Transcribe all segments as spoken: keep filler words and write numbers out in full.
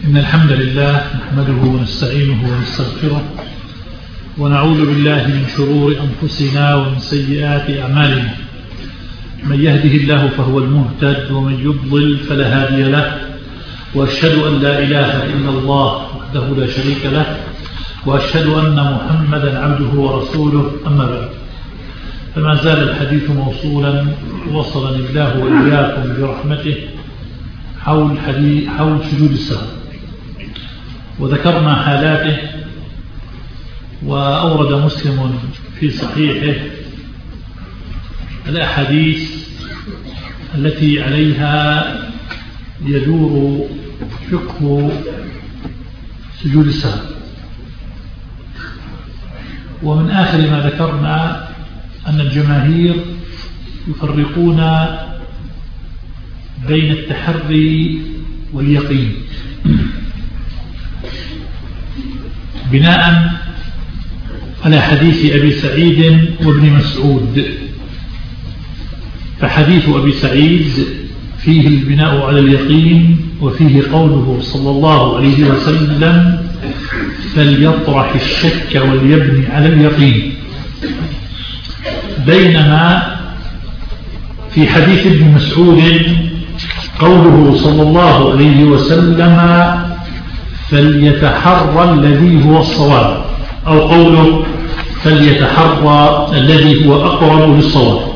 إن الحمد لله نحمده ونستعينه ونستغفره ونعوذ بالله من شرور أنفسنا ومن سيئات أعمالنا. من يهده الله فهو المهتد ومن يضلل فلا هادي له، وأشهد أن لا إله إلا الله وحده لا شريك له، وأشهد أن محمدا عبده ورسوله. أما بعد، فما زال الحديث موصولا وصلني الله وإياكم برحمته حول, حديث حول سجود السهو، وذكرنا حالاته. وأورد مسلم في صحيحه الأحاديث التي عليها يدور فقه سجود السهو. ومن آخر ما ذكرنا أن الجماهير يفرقون بين التحري واليقين بناء على حديث أبي سعيد وابن مسعود. فحديث أبي سعيد فيه البناء على اليقين، وفيه قوله صلى الله عليه وسلم: فليطرح الشك وليبني على اليقين. بينما في حديث ابن مسعود قوله صلى الله عليه وسلم: فليتحرى الذي هو الصواب، أو قوله: فليتحرى الذي هو أقرب للصواب.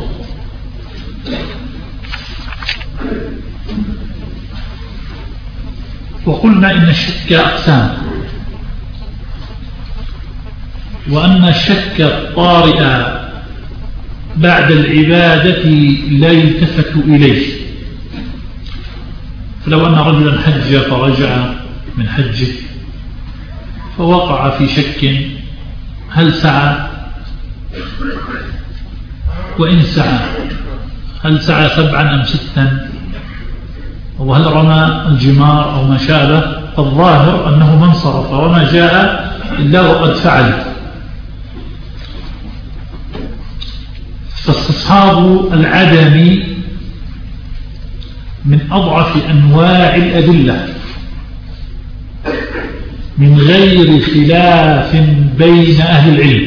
وقلنا إن الشك أقسام، وأن الشك الطارئ بعد العبادة لا يلتفت إليه. فلو أن رجلا حج فرجع من حجه فوقع في شك هل سعى، وإن سعى هل سعى سبعا أم ستا، وهل رمى الجمار أو ما شابه، فالظاهر أنه من صرف وما جاء إلا وقد فعل. فاستصحاب العدم من أضعف أنواع الأدلة من غير خلاف بين أهل العلم،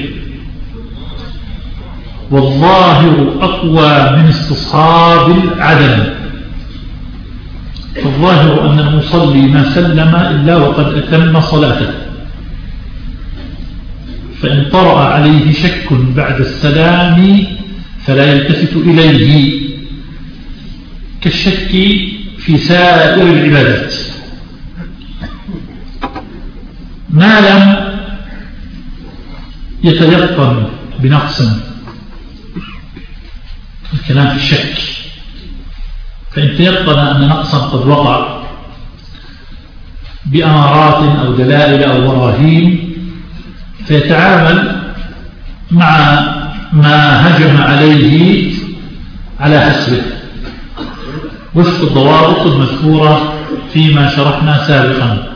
والظاهر أقوى من استصحاب العدم. فالظاهر أن المصلي ما سلم إلا وقد أتم صلاته، فإن طرأ عليه شك بعد السلام فلا يلتفت إليه، كالشك في سائر العبادات ما لم يتيقن بنقص. الكلام في الشك، فإن تيقن أن نقصا قد وقع بأمارات أو دلائل أو براهين فيتعامل مع ما هجم عليه على حسبه وفق الضوابط المذكورة فيما شرحنا سابقا.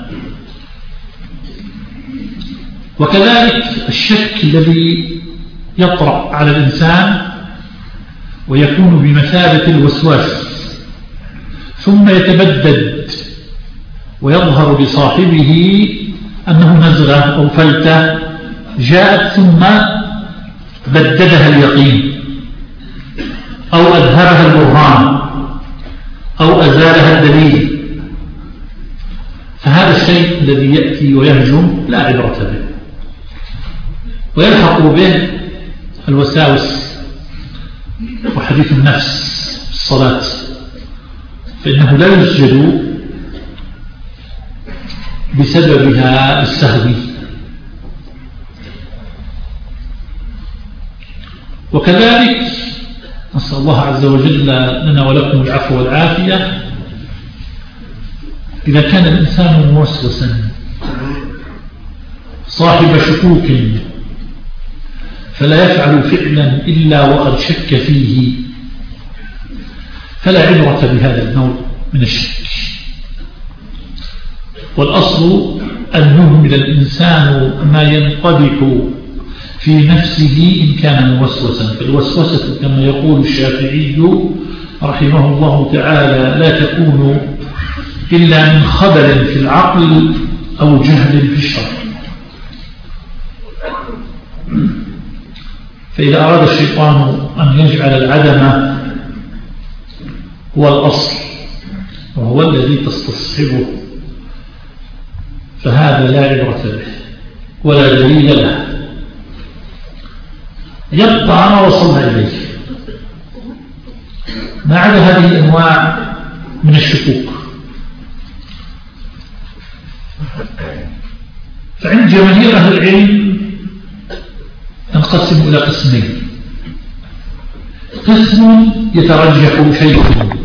وكذلك الشك الذي يطرأ على الإنسان ويكون بمثابة الوسواس ثم يتبدد ويظهر لصاحبه أنه نزغة أو فلتة جاءت ثم بددها اليقين أو أذهبها البرهان أو أزالها الدليل. فهذا الشيء الذي يأتي ويهجم لا عبرة به، ويلحق به الوساوس وحديث النفس في الصلاة، فإنه لا يسجد بسببها السهو. وكذلك نسأل الله عز وجل لنا ولكم العفو والعافية، إذا كان الإنسان موسوسا صاحب شكوك فلا يفعل فعلا إلا وقد شك فيه، فلا عبرة بهذا النوع من الشك. والأصل أن يهمل الإنسان ما ينقدح في نفسه إن كان موسوسا. فالوسوسة كما يقول الشافعي رحمه الله تعالى لا تكون إلا من خبل في العقل أو جهل في الشرع. فإذا أراد الشيطان أن يجعل العدم هو الأصل وهو الذي تستصحبه فهذا لا عبرة به ولا دليل له، يبقى ما وصلنا إليه ما عدا هذه الأنواع من الشكوك. فعند جماهير أهل العلم تنقسم إلى قسمين: قسم يترجح شيء،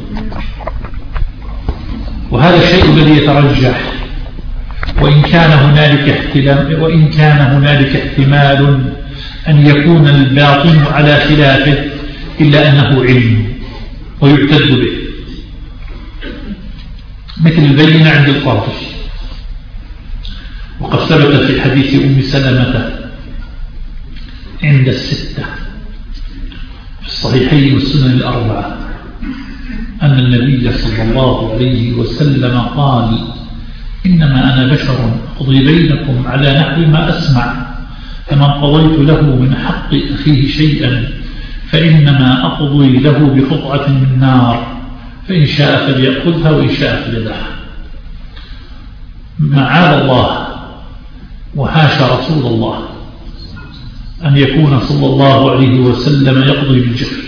وهذا الشيء الذي يترجح وإن كان هنالك احتمال وإن كان هنالك احتمال أن يكون الباطن على خلافه إلا أنه علم ويعتد به، مثل البينة عند القاضي. وقد ثبت في حديث أم سلمة عند الستة في الصحيحين والسنن الأربعة أن النبي صلى الله عليه وسلم قال: إنما أنا بشر أقضي بينكم على نحو ما أسمع، فمن قضيت له من حق أخيه شيئا فإنما أقضي له بقطعة من نار، فإن شاء فليأخذها وإن شاء فليدعها. معاذ الله وحاشا رسول الله أن يكون صلى الله عليه وسلم يقضي بالجهل،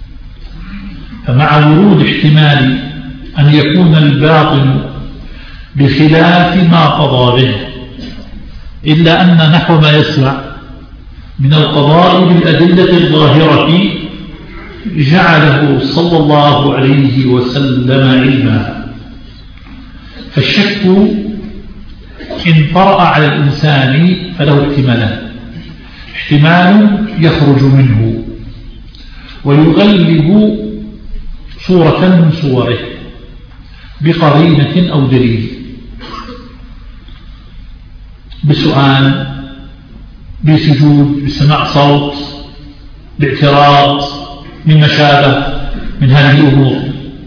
فمع ورود احتمال أن يكون الباطن بخلاف ما قضى به، إلا أن نحو ما يسمع من القضاء بالأدلة الظاهرة جعله صلى الله عليه وسلم علما. فالشك إن طرأ على الإنسان فله احتمالان: احتمال يخرج منه ويغلب صورة من صوره بقرينة أو دليل، بسؤال، بسجود، بسماع صوت، باعتراض، من مشابه من هذه الأمور.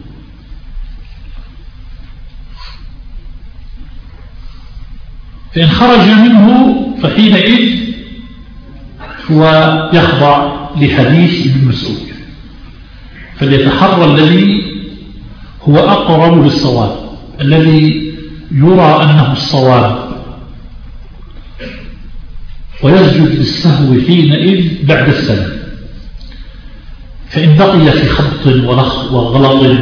فإن خرج منه فحينئذ هو يخضع لحديث ابن مسعود، فليتحرى الذي هو أقرب للصواب، الذي يرى أنه الصواب، ويسجد للسهو حينئذ بعد السلام. فإن بقي في خبط وغلط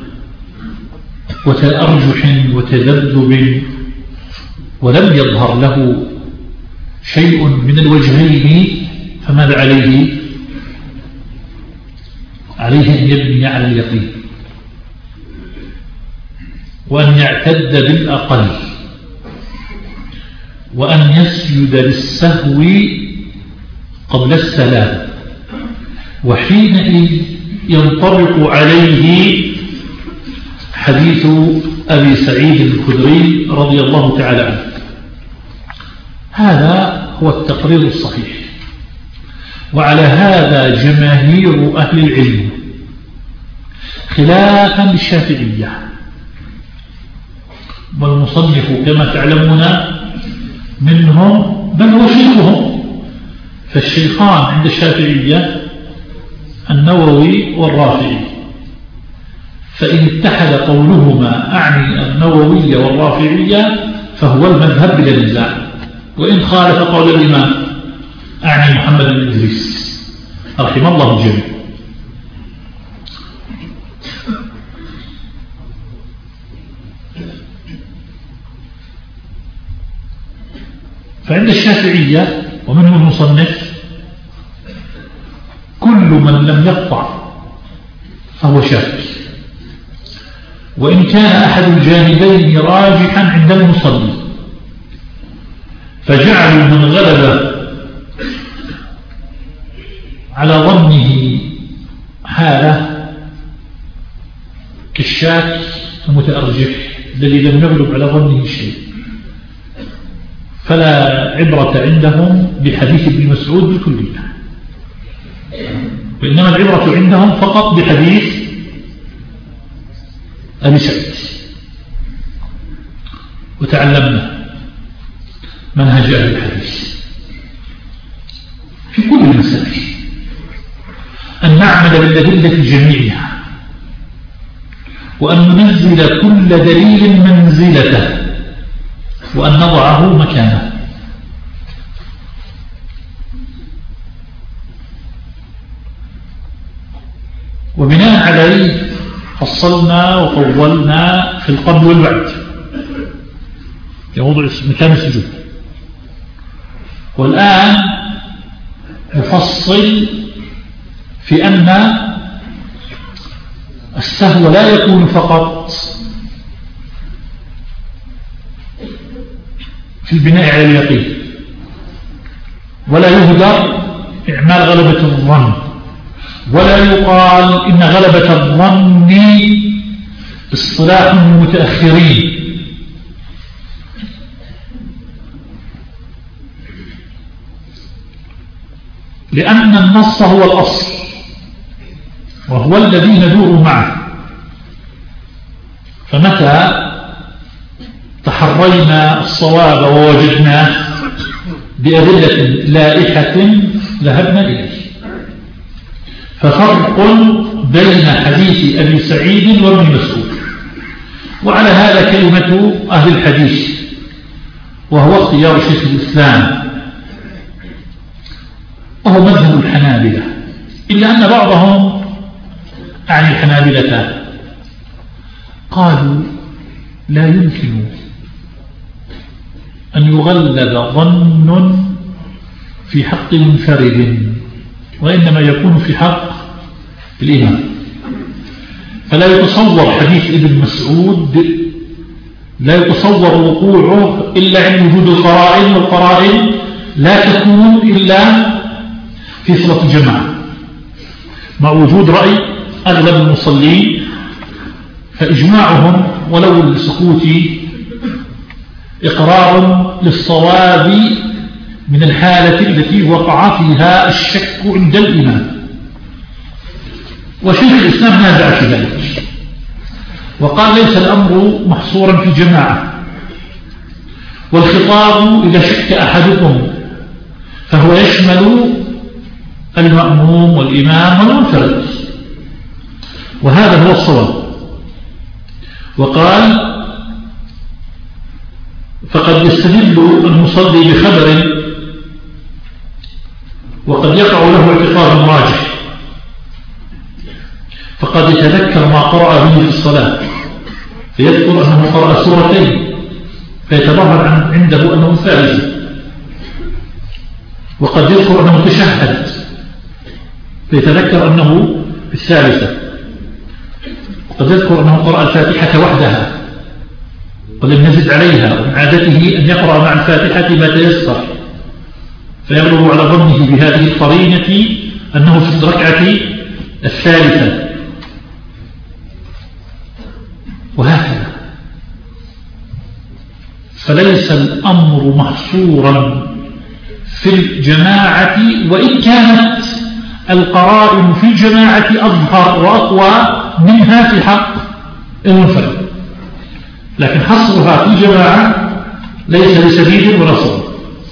وتأرجح وتذبذب ولم يظهر له شيء من الوجهين فماذا عليه؟ عليه أن يبني على اليقين وأن يعتد بالأقل وأن يسجد للسهو قبل السلام، وحينئذ ينطبق عليه حديث أبي سعيد الخدري رضي الله تعالى عنه. هذا هو التقرير الصحيح، وعلى هذا جماهير أهل العلم خلافا للشافعية، والمصنف كما تعلمون منهم بل هو شيخهم. فالشيخان عند الشافعية النووي والرافعي، فإن اتحد قولهما أعني النووية والرافعية فهو المذهب بلا نزاع، وإن خالف قول الإمام أعني محمد بن إدريس رحمه الله الجميع. فعند الشافعية ومنهم المصنف كل من لم يقطع فهو شاك، وإن كان أحد الجانبين راجحا عند المصلي، فجعلوا من غلب على ظنه حالة كالشاك المتأرجح الذي لم يغلب على ظنه شيء، فلا عبرة عندهم بحديث ابن مسعود بالكلية، وإنما العبرة عندهم فقط بحديث أبي سعيد. وتعلمنا منهج أهل الحديث في كل المسائل، أن نعمل بالأدلة جميعها، وأن ننزل كل دليل منزلته، وأن نضعه مكانه. وبناء عليه فصلنا وطولنا في القبل والبعد في موضوع مكان السجود، والآن نفصل في أن السهو لا يكون فقط في البناء على اليقين، ولا يهدر إعمال غلبة الظن، ولا يقال إن غلبة الظن اصطلاح المتأخرين، لأن النص هو الأصل وهو الذي ندور معه. فمتى تحرينا الصواب ووجدناه بأدلة لائحة ذهبنا إليه. ففرق بين حديث أبي سعيد وابن مسعود. وعلى هذا كلمة أهل الحديث، وهو اختيار شيخ الإسلام، وهو مذهب الحنابلة، إلا أن بعضهم عن الحنابلة قالوا لا يمكن أن يغلب ظن في حق منفرد، وإنما يكون في حق الإمام. فلا يتصور حديث ابن مسعود، لا يتصور وقوعه إلا عند وجود القرائن، والقرائن لا تكون إلا في صلاة الجماعة مع وجود رأي أغلب المصلين، فإجماعهم ولو السكوت إقرار للصواب من الحالة التي وقع فيها الشك عند الإمام. وشيخ الإسلام نازع في ذلك وقال ليس الأمر محصورا في جماعة، والخطاب إذا شك أحدكم فهو يشمل المأموم والإمام والمنفرد، وهذا هو الصواب. وقال فقد يستدل المصلي بخبر وقد يقع له اعتقاد راجح، فقد يتذكر ما قرأ به في الصلاة فيذكر أنه قرأ سورتين فيتظاهر عنده أنه ثالث، وقد يذكر أنه تشهد فيتذكر أنه في الثالثة، وقد يذكر أنه قرأ الفاتحة وحدها ولم يزد عليها، ومن عادته أن يقرأ مع الفاتحة ما تيسر، فيغلب على ظنه بهذه القرينة أنه في الركعة الثالثة، وهكذا. فليس الأمر محصورا في الجماعة، وإن كانت القرائن في الجماعة أظهر وأقوى منها في حق المنفرد، لكن حصرها في الجماعة ليس بسبيل ولا صواب.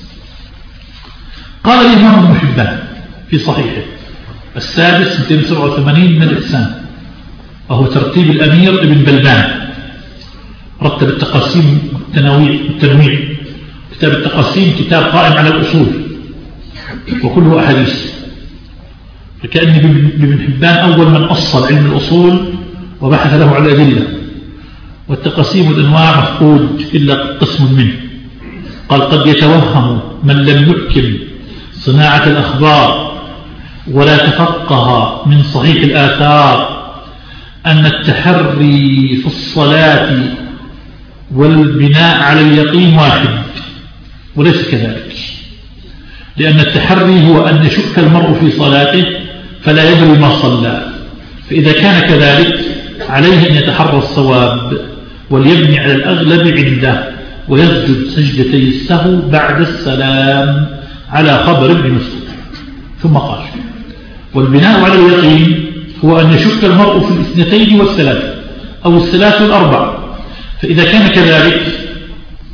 قال الإمام ابن حبان في صحيحه السادس مئتين وسبعة وثمانين من الإحسان، وهو ترتيب الأمير ابن بلبان، رتب التقاسيم التنويع. كتاب التقاسيم كتاب قائم على الأصول وكله أحاديث، فكأن ابن حبان أول من أصل علم الأصول وبحث له على الأدلة، والتقاسيم والأنواع مفقود إلا قسم منه. قال قد يتوهم من لم يحكم صناعة الأخبار ولا تفقه من صحيح الآثار أن التحري في الصلاة والبناء على اليقين واحد، وليس كذلك، لأن التحري هو أن يشك المرء في صلاته فلا يدري ما صلى، فإذا كان كذلك عليه أن يتحرى الصواب وليبني على الأغلب عنده ويسجد سجدتي السهو بعد السلام على خبر ابن مسعود. ثم قال والبناء على اليقين هو أن يشك المرء في الاثنتين والثلاث أو الثلاث والأربع، فإذا كان كذلك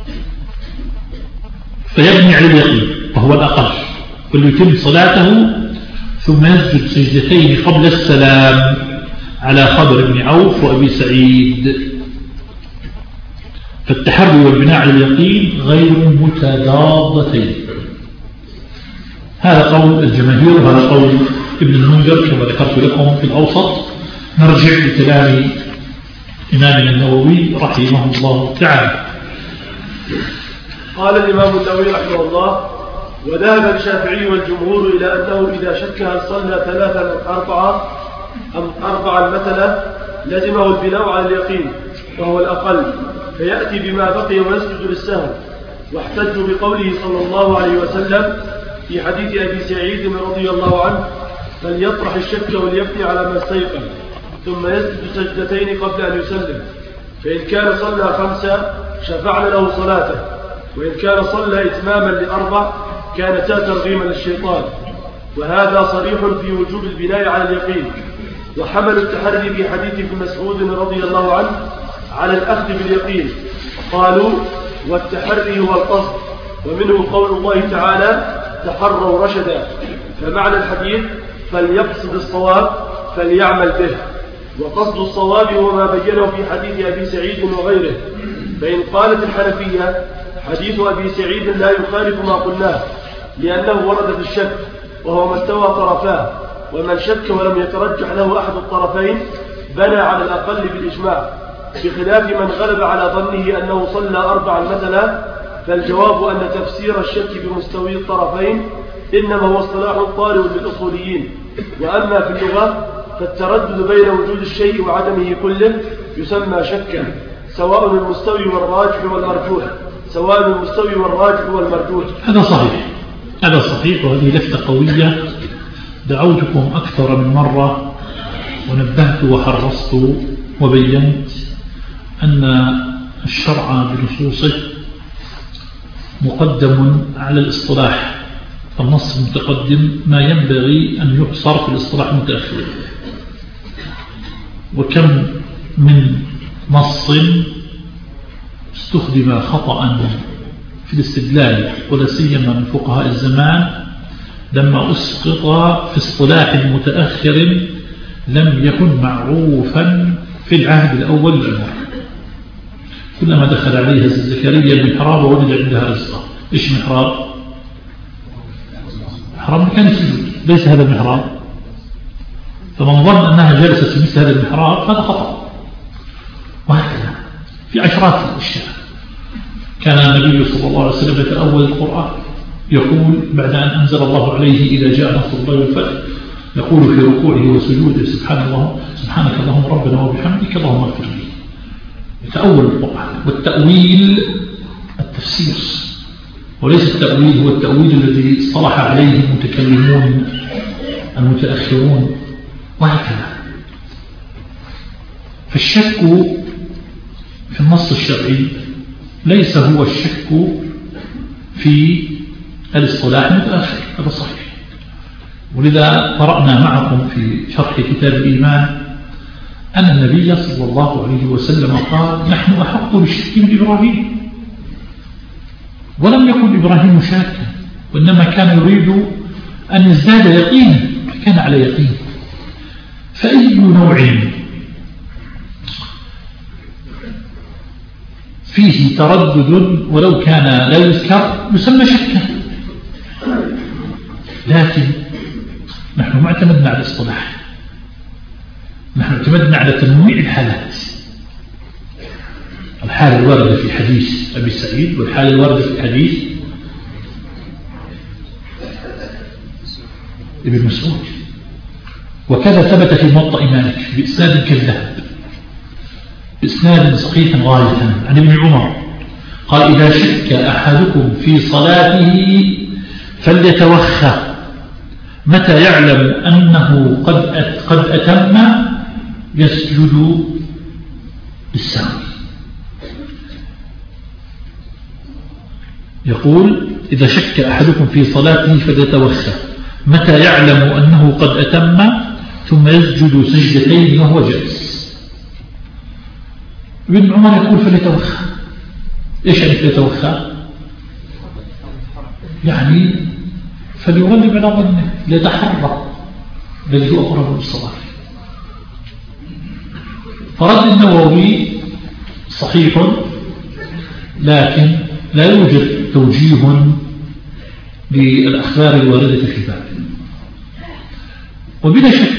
فيبني على اليقين وهو الأقل، فليتم صلاته ثم يسجد سجدتين قبل السلام على خبر ابن عوف وأبي سعيد. فالتحري والبناء على اليقين غير متضادتين. هذا قول الجماهير وهذا قول ابن المنذر كما ذكرت لكم في الأوسط. نرجع لكلام إمامنا النووي رحمه الله تعالى. قال الإمام النووي رحمه الله: وذهب الشافعي والجمهور إلى أنه إذا شك هل صلى ثلاثة أم أربعة أم أربعة مثلا لزمه البناء على اليقين وهو الأقل، فيأتي بما بقي ويسجد للسهو. واحتجوا بقوله صلى الله عليه وسلم في حديث أبي سعيد رضي الله عنه: فليطرح الشك وليبني على ما استيقن ثم يسجد سجدتين قبل أن يسلم، فإن كان صلى خمسة شفعنا له صلاته، وإن كان صلى إتماما لأربع كانتا ترغيما للشيطان. وهذا صريح في وجوب البناء على اليقين. وحملوا التحري في حديث ابن مسعود رضي الله عنه على الأخذ باليقين، قالوا: والتحري هو القصد، ومنه قول الله تعالى: تحروا رشدا. فمعنى الحديث: فليقصد الصواب فليعمل به. وقصد الصواب هو ما بينه في حديث أبي سعيد وغيره. فإن قالت الحنفية: حديث أبي سعيد لا يخالف ما قلناه لأنه ورد في الشك وهو ما استوى طرفاه، ومن شك ولم يترجح له أحد الطرفين بنى على الأقل بالإجماع، بخلاف من غلب على ظنه أنه صلى أربعا مثلا. فالجواب أن تفسير الشك بمستوي الطرفين إنما هو اصطلاح طارئ للأصوليين. وأما في اللغة فالتردد بين وجود الشيء وعدمه كله يسمى شكا، سواء المستوي والراجح والمرجوح سواء المستوي والراجح والمرجوح. هذا صحيح، هذا صحيح. وهذه لفتة قوية دعوتكم أكثر من مرة ونبهت وحرصت وبينت أن الشرع بنصوصه مقدم على الاصطلاح. النص متقدم ما ينبغي أن يحصر في الاصطلاح متأخر. وكم من نص استخدم خطأ في الاستدلال ولا سيما من فقهاء الزمان لما أسقط في اصطلاح متأخر لم يكن معروفا في العهد الأول للمرء. كلما دخل عليها زكريا المحراب ووجد عندها رزقا. إيش محراب؟ محراب مكان السجود، ليس هذا المحراب. فمن ظن أنها جلست في مثل هذا المحراب فهذا خطأ. وهكذا في عشرات الأشياء. كان النبي صلى الله عليه وسلم يتأول القرآن يقول بعد أن أنزل الله عليه إذا جاء نصر الله والفتح يقول في ركوعه وسجوده: سبحان الله سبحانك اللهم ربنا وبحمدك اللهم اغفر لي. يتأول القرآن. والتأويل التفسير، وليس التأويل هو التأويل الذي اصطلح عليه المتكلمون المتأخرون وهكذا. فالشك في النص الشرعي ليس هو الشك في الاصطلاح المتأخر، هذا صحيح. ولذا قرأنا معكم في شرح كتاب الإيمان أن النبي صلى الله عليه وسلم قال: نحن أحق بالشك من إبراهيم. ولم يكن إبراهيم شاكا، وإنما كان يريد أن يزداد يقينا، فكان على يقين. فأي نوع فيه تردد ولو كان لا يذكر يسمى شكا. لكن نحن ما اعتمدنا على الاصطلاح، نحن اعتمدنا على تنويع الحالات. الحالة الواردة في حديث أبي سعيد والحالة الواردة في حديث ابن مسعود. وكذا ثبت في موطأ مالك بإسناد كالذهب، بإسناد صحيح غاية عن ابن عمر قال: إذا شك أحدكم في صلاته فليتوخى متى يعلم أنه قد قد أتم يسجد بالسهو. يقول: إذا شك أحدكم في صلاته فليتوخى متى يعلم أنه قد أتم ثم يسجد سجدتين وهو جالس. ابن عمر يقول: فليتوخى. إيش يعني يتوخى؟ يعني فليغلب على ظنه، ليتحرى الذي هو أقرب للصواب. فرد النووي صحيح، لكن لا يوجد توجيه للأخبار الواردة في بابه. وبلا شك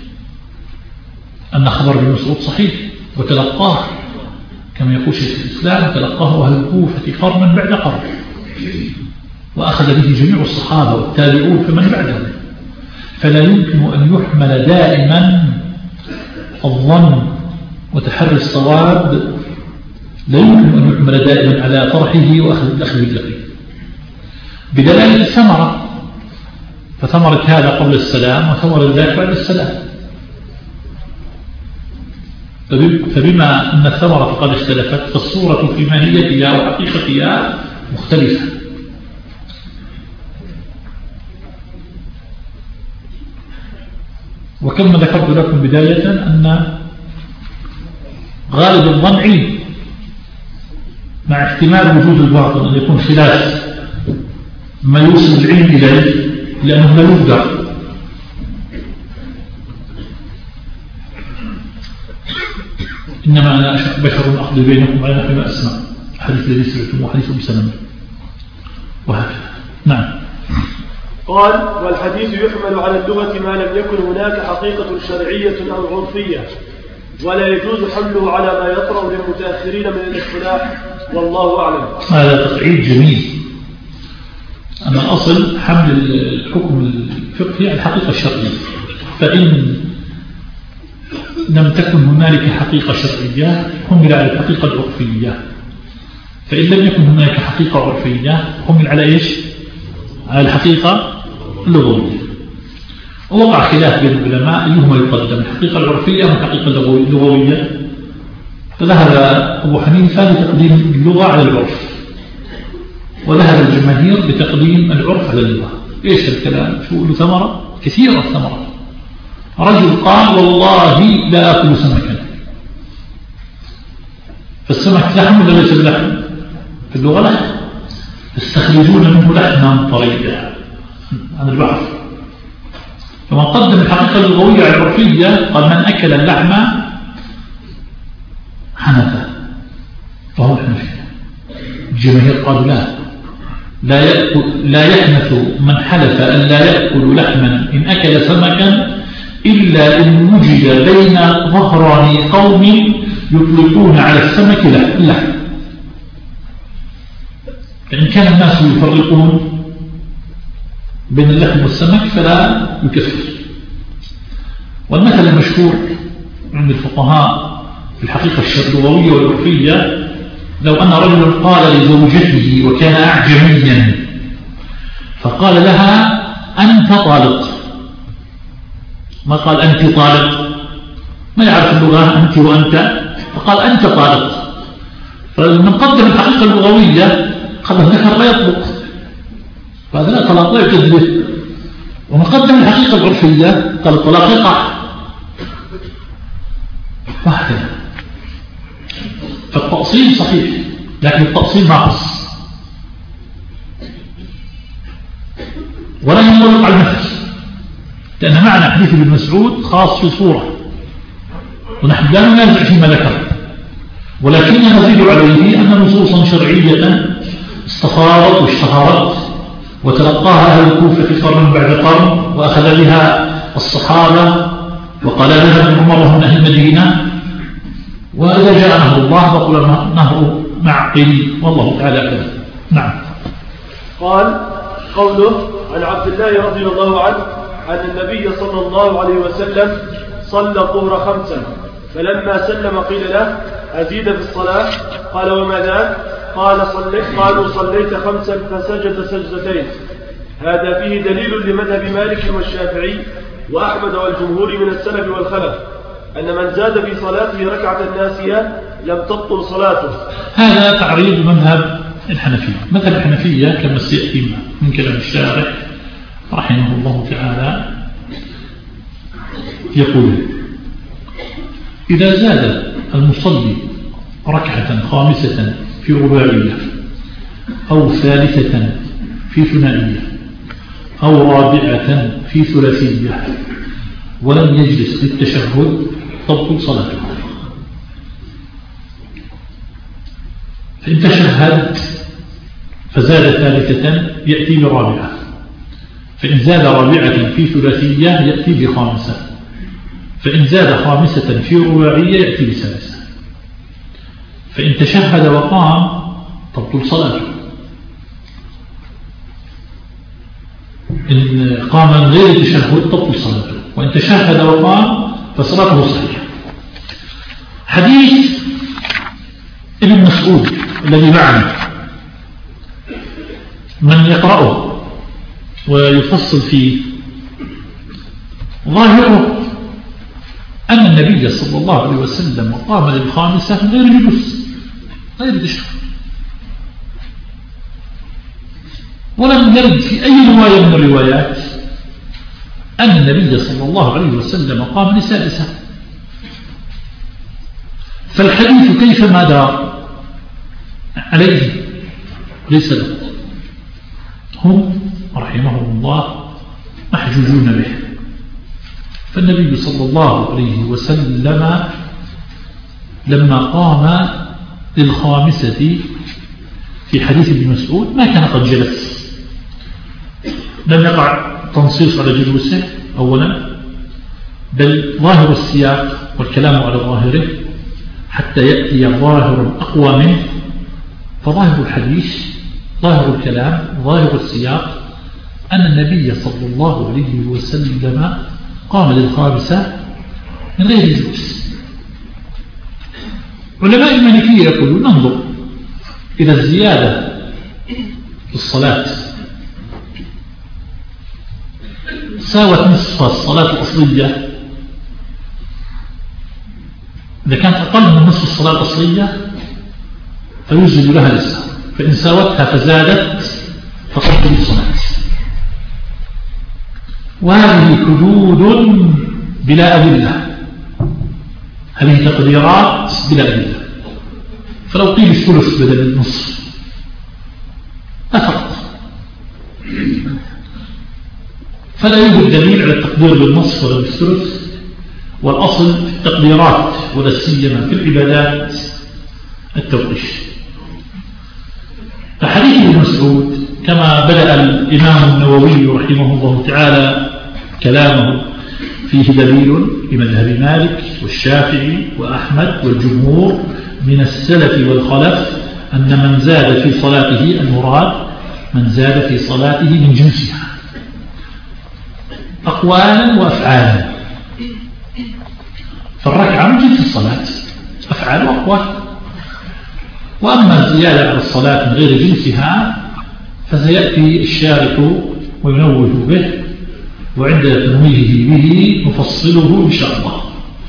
أن خبر ابن مسعود صحيح، وتلقاه كما يقول شيخ الإسلام تلقاه أهل الكوفة قرنا بعد قرن، وأخذ به جميع الصحابة والتابعون فمن بعدهم، فلا يمكن أن يحمل دائما الظن وتحري الصواب، لا يمكن أن يحمل دائما على طرحه وأخذ الأخذ باليقين بدلالة الثمرة، فثمرة هذا قبل السلام وثمرة ذاك بعد السلام. فبما أن الثمرة قد اختلفت فالصورة في ماهيتها وحقيقتها مختلفة. وكما ذكرت لكم بداية أن غالب الظن علم، مع احتمال وجود الباطل أن يكون خلاف ما يوصل العلم إليه، لأنه لا يبدع. إنما أنا بشر أقضي بينكم على نحو ما أسمع، حديث الذي سمعتم وحديث أبي سلمة وهكذا. نعم. قال: والحديث يحمل على اللغة ما لم يكن هناك حقيقة شرعية أو عرفية، ولا يجوز حمله على ما يطرأ للمتأخرين من الاصطلاح، والله أعلم. هذا تقعيد جميل. أما الأصل حمل الحكم الفقهي على الحقيقة الشرعية، فإن لم تكن هنالك حقيقة شرعية حمل على الحقيقة العرفية، فإن لم يكن هناك حقيقة عرفية حمل على إيش؟ على الحقيقة اللغوية. ووقع خلاف بين العلماء أيهما يقدم، الحقيقة العرفية أو الحقيقة اللغوية، فذهب أبو حنيفة بتقديم اللغة على العرف، وذهب الجماهير بتقديم العرف على اللغة. إيش الكلام؟ شو له ثمرة كثيرة. ثمرة رجل قال: والله لا أكل سمكا، فالسمك لحم ولا ليس بلحم؟ في اللغة لحم، تستخرجون منه لحما طريا عن البحر. فمن قدم الحقيقة اللغوية على العرفية قال: من أكل اللحم حنث فهو حنفي. الجماهير قالوا: لا لا يأكل لا يحنث من حلف أن لا يأكل لحما إن أكل سمكا إلا إن وجد بين ظهران قوم يطلقون على السمك اللحم. فإن كان الناس يفرقون بين اللحم والسمك فلا يكفر. والمثل المشهور عند الفقهاء في الحقيقة اللغوية والعرفية: لو أن رجلا قال لزوجته وكان أعجميا فقال لها: أنت طالق، ما قال أنت طالق، ما يعرف اللغة أنت وأنت، فقال أنت طالق. فمن قدم الحقيقة اللغوية قال الذكر لا يطلق، فهذا لا طلاق لا يكذبه. ومن قدم الحقيقة العرفية قال الطلاق يقع، وهكذا. فالتأصيل صحيح، لكن التأصيل ناقص، ولا ينطبق على المثل، لأن معنى حديث ابن مسعود خاص في صورة، ونحن لا ننازع فيما ذكر، ولكن نزيد عليه أن نصوصا شرعية استفاضت واشتهرت وتلقاها أهل الكوفة قرن بعد قرن، وأخذ بها الصحابة، وقال لها ابن عمر وهم أهل المدينة، وإذا جاء نهر الله فقل نهر معقل، والله تعالى أعلم. نعم. قال: قوله عن عبد الله رضي الله عنه أن النبي صلى الله عليه وسلم صلى الظهر خمسا، فلما سلم قيل له: أزيد في الصلاة؟ قال: وما ذاك؟ قال: صليت قالوا: صليت خمسا فسجد سجدتين. هذا فيه دليل لمذهب مالك والشافعي وأحمد والجمهور من السلف والخلف أن من زاد في صلاته ركعة ناسية لم تبطل صلاته. هذا تعريض مذهب الحنفية. مذهب الحنفية كما سيأتي من كلام الشارح رحمه الله تعالى يقول: إذا زاد المصلي ركعة خامسة في رباعية أو ثالثة في ثنائية أو رابعة في ثلاثية ولم يجلس للتشهد تبطل صلاته. فإن تشهد فزاد ثالثة يأتي برابعة، فإن زاد رابعة في ثلاثية يأتي بخامسة، فإن زاد خامسة في رباعية يأتي بسادسة. فإن تشهد وقام تبطل صلاته. إن قام من غير تشهد تبطل صلاته، وإن تشهد وقام فصلاته صحيحة. حديث ابن مسعود الذي معنا من يقرأه ويفصل فيه ظاهره أن النبي صلى الله عليه وسلم قام للخامسة من غير جلوس غير تشهد، ولم يرد في أي رواية من الروايات أن النبي صلى الله عليه وسلم قام لسادسة. فالحديث كيفما دار عليه ليس له، هم رحمهم الله محجوجون به. فالنبي صلى الله عليه وسلم لما قام للخامسة في حديث ابن مسعود ما كان قد جلس، لم يقع تنصيص على جلوسه أولا، بل ظاهر السياق والكلام على ظاهره حتى يأتي ظاهر أقوى منه. فظاهر الحديث ظاهر الكلام ظاهر السياق أن النبي صلى الله عليه وسلم قام للخامسة من غير جلوس. علماء المالكية يقولون ننظر إلى الزيادة في الصلاة ساوت نصف الصلاة الأصلية، إذا كانت أقل من نصف الصلاة الأصلية فيوجد لها لسه، فإن ساوتها فزادت فقد الصلاة. وهذه حدود بلا أدلة، هذه تقديرات بلا أدلة. فلو قيل الثلث بدل النصف أفرط، فلا يوجد دليل على التقدير بالنصف ولا بالثلث، والأصل في التقديرات ولا سيما في العبادات التوقيف. فحديث ابن مسعود كما بدأ الإمام النووي رحمه الله تعالى كلامه فيه دليل لمذهب مالك والشافعي وأحمد والجمهور من السلف والخلف أن من زاد في صلاته المراد من زاد في صلاته من جنسها أقوالا وأفعالا. فالركعة من جنس الصلاة أفعال وأقوال، وأما الزيادة على الصلاة من غير جنسها فسيأتي الشارح وينوه به، وعند تنويهه به نفصله إن شاء الله.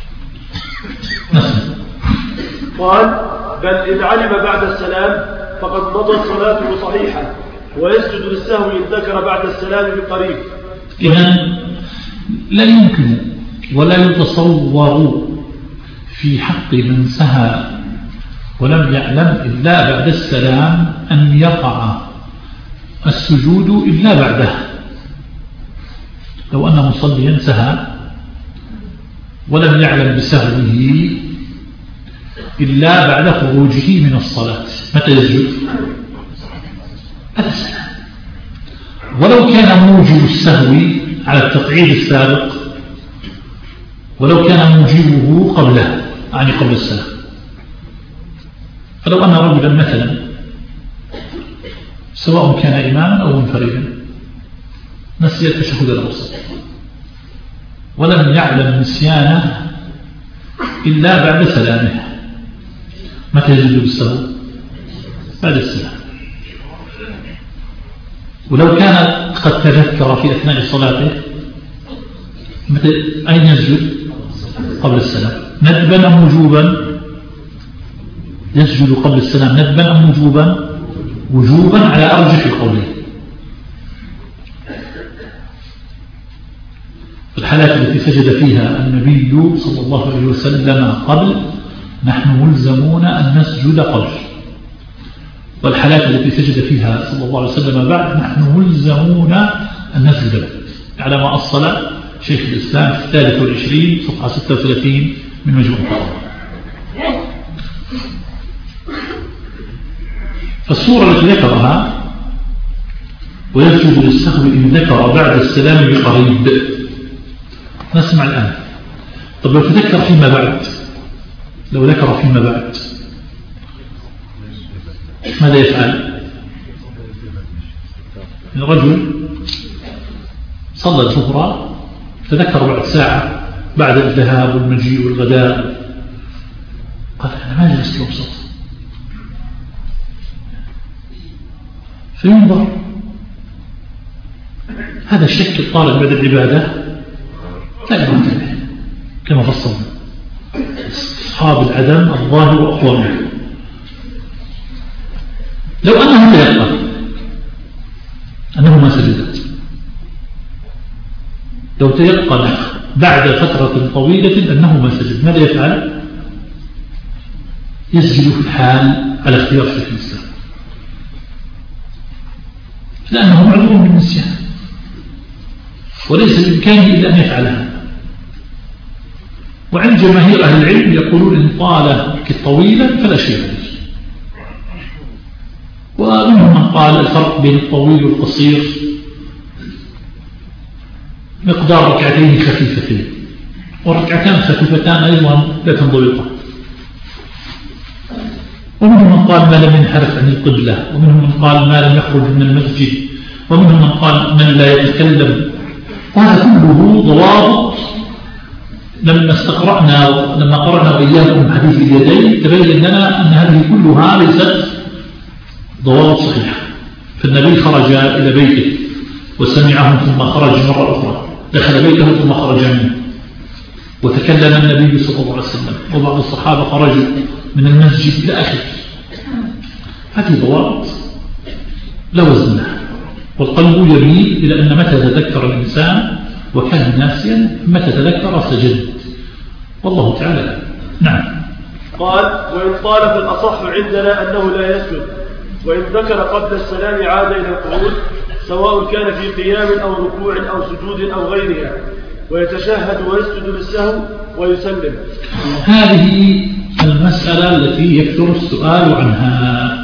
نسمع. قال: بل إن علم بعد السلام فقد مضت صلاته صحيحة، ويسجد للسهو إن ذكر بعد السلام بقريب. إذن لا يمكن ولا يتصور في حق من سهى ولم يعلم إلا بعد السلام أن يقع السجود إلا بعده. لو أن مصليا سهى ولم يعلم بسهوه إلا بعد خروجه من الصلاة متى يسجد؟ بعد السلام. ولو كان موجب السهو على التقعيد السابق، ولو كان موجبه قبله يعني قبل السلام. فلو أن رجلا مثلا سواء كان إماما أو منفردا نسي التشهد الأوسط ولم يعلم نسيانه إلا بعد سلامه متى يجد بالسهو؟ بعد السلام. ولو كان قد تذكر في أثناء صلاته متى أين يسجد؟ قبل السلام. ندبا أم وجوبا؟ يسجد قبل السلام ندبا أم وجوبا؟ وجوبا على أرجح القولين. الحالات التي سجد فيها النبي صلى الله عليه وسلم قبل نحن ملزمون أن نسجد قبل، والحالات التي سجد فيها صلى الله عليه وسلم بعد نحن ملزمون أن نسجد بعد، على ما أصل شيخ الإسلام في الثالث والعشرين صفحة ستة وثلاثين من مجموع الفتاوى. فالصورة التي ذكرها ويسجد للسهو إن ذكر بعد السلام بقريب، نسمع الآن. طب لو تذكر فيما بعد، لو ذكر فيما بعد ماذا يفعل؟ الرجل صلى الظهر تذكر بعد ساعة بعد الذهاب والمجيء والغداء، قال أنا ما جلست الوسط، فينظر هذا الشك الطالب بعد العبادة لا ينتبه كما فصلنا. أصحاب العدم الظاهر وأقوى منه. لو أنه تيقن أنه ما سجدت، لو تيقن بعد فترة طويلة أنه ما سجد، ماذا يفعل؟ يسجد في الحال على اختيار شيخ الإسلام، لأنه معذور بالنسيان وليس بإمكانه إلا أن يفعلها. وعند جماهير أهل العلم يقولون إن طال طويلا فلا شيء عليه. ومنهم من قال الفرق بين الطويل والقصير مقدار ركعتين خفيفتين، وركعتان خفيفتان أيضا لا تنضبطان. ومنهم من قال ما لم ينحرف عن القبلة، ومنهم من قال ما لم يخرج من المسجد، ومنهم من قال من لا يتكلم. وهذا كله ضوابط لما استقرأنا لما قرأنا وإياكم حديث اليدين تبين لنا أن هذه كلها ليست ضوابط صحيحة. فالنبي خرج إلى بيته وسمعهم ثم خرج مرة أخرى، دخل بيته ثم خرج منه، وتكلم النبي صلى الله عليه وسلم، وبعض الصحابة خرجوا من المسجد إلى آخره. هذه ضوابط لا وزن لها، والقلب يميل إلى أن متى تذكر الإنسان وكان ناسيا متى تذكر سجد، والله تعالى نعم. قال وإن طال فالأصح عندنا أنه لا يسجد، وإن ذكر قبل السلام عاد إلى القعود سواء كان في قيام أو ركوع أو سجود أو غيرها، ويتشهد ويسجد للسهو ويسلم. هذه المسألة التي يكثر السؤال عنها،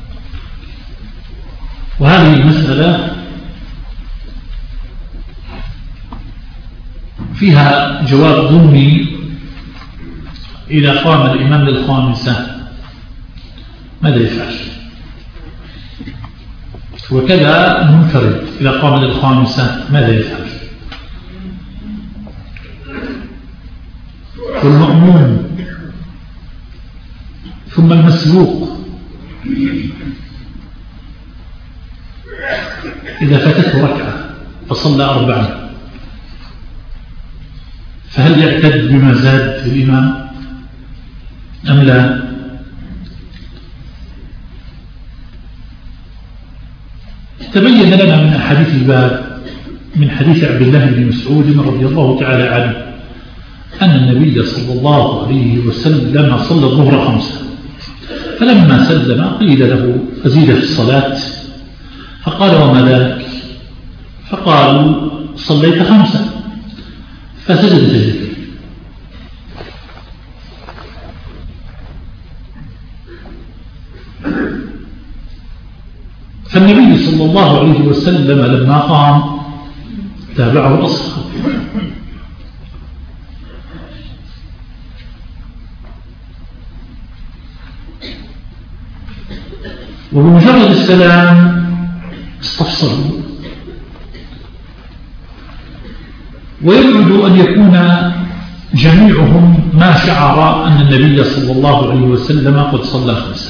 وهذه المسألة فيها جواب ضمني. إذا قام الإمام للخامسة ماذا يفعل؟ وكذا المنفرد إذا قام للخامسة ماذا يفعل؟ والمأموم ثم المسبوق إذا فاتته ركعة فصلى أربعة فهل يعتد بما زاد الإمام أم لا؟ تبين لنا من حديث الباب من حديث عبد الله بن مسعود رضي الله تعالى عنه أن النبي صلى الله عليه وسلم صلى الظهر خمسة، فلما سلم قيل له أزيد في الصلاة، فقال وما ذلك؟ فقالوا صليت خمسة، فسجد سجدتين. فالنبي صلى الله عليه وسلم لما قام تابعه الأصحاب، وبمجرد السلام استفصلوا، ويبعد أن يكون جميعهم ما شعر أن النبي صلى الله عليه وسلم قد صلى خمسة.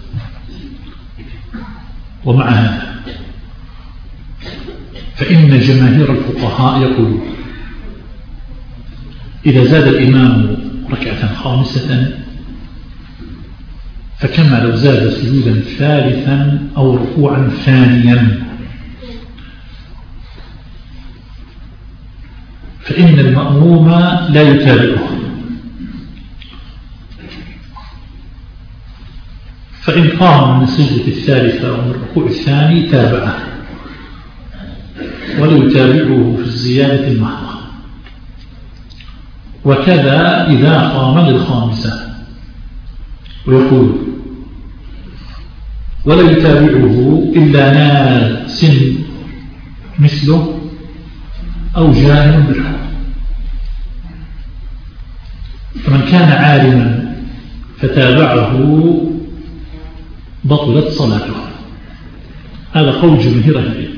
ومع هذا فإن جماهير الفقهاء يقولون إذا زاد الإمام ركعة خامسة فكما لو زاد سجودا ثالثا أو ركوعا ثانيا، فإن المأموم لا يتابعه، فإن قام من السجدة الثالثة ومن الركوع الثاني تابعه وليتابعه في الزيادة المحضة. وكذا إذا قام للخامسة ويقول ولا يتابعه إلا ناس مثله أو جاهل بالحكم. فمن كان عالما فتابعه بطلت صلاته. هذا قول جمهور أهل العلم،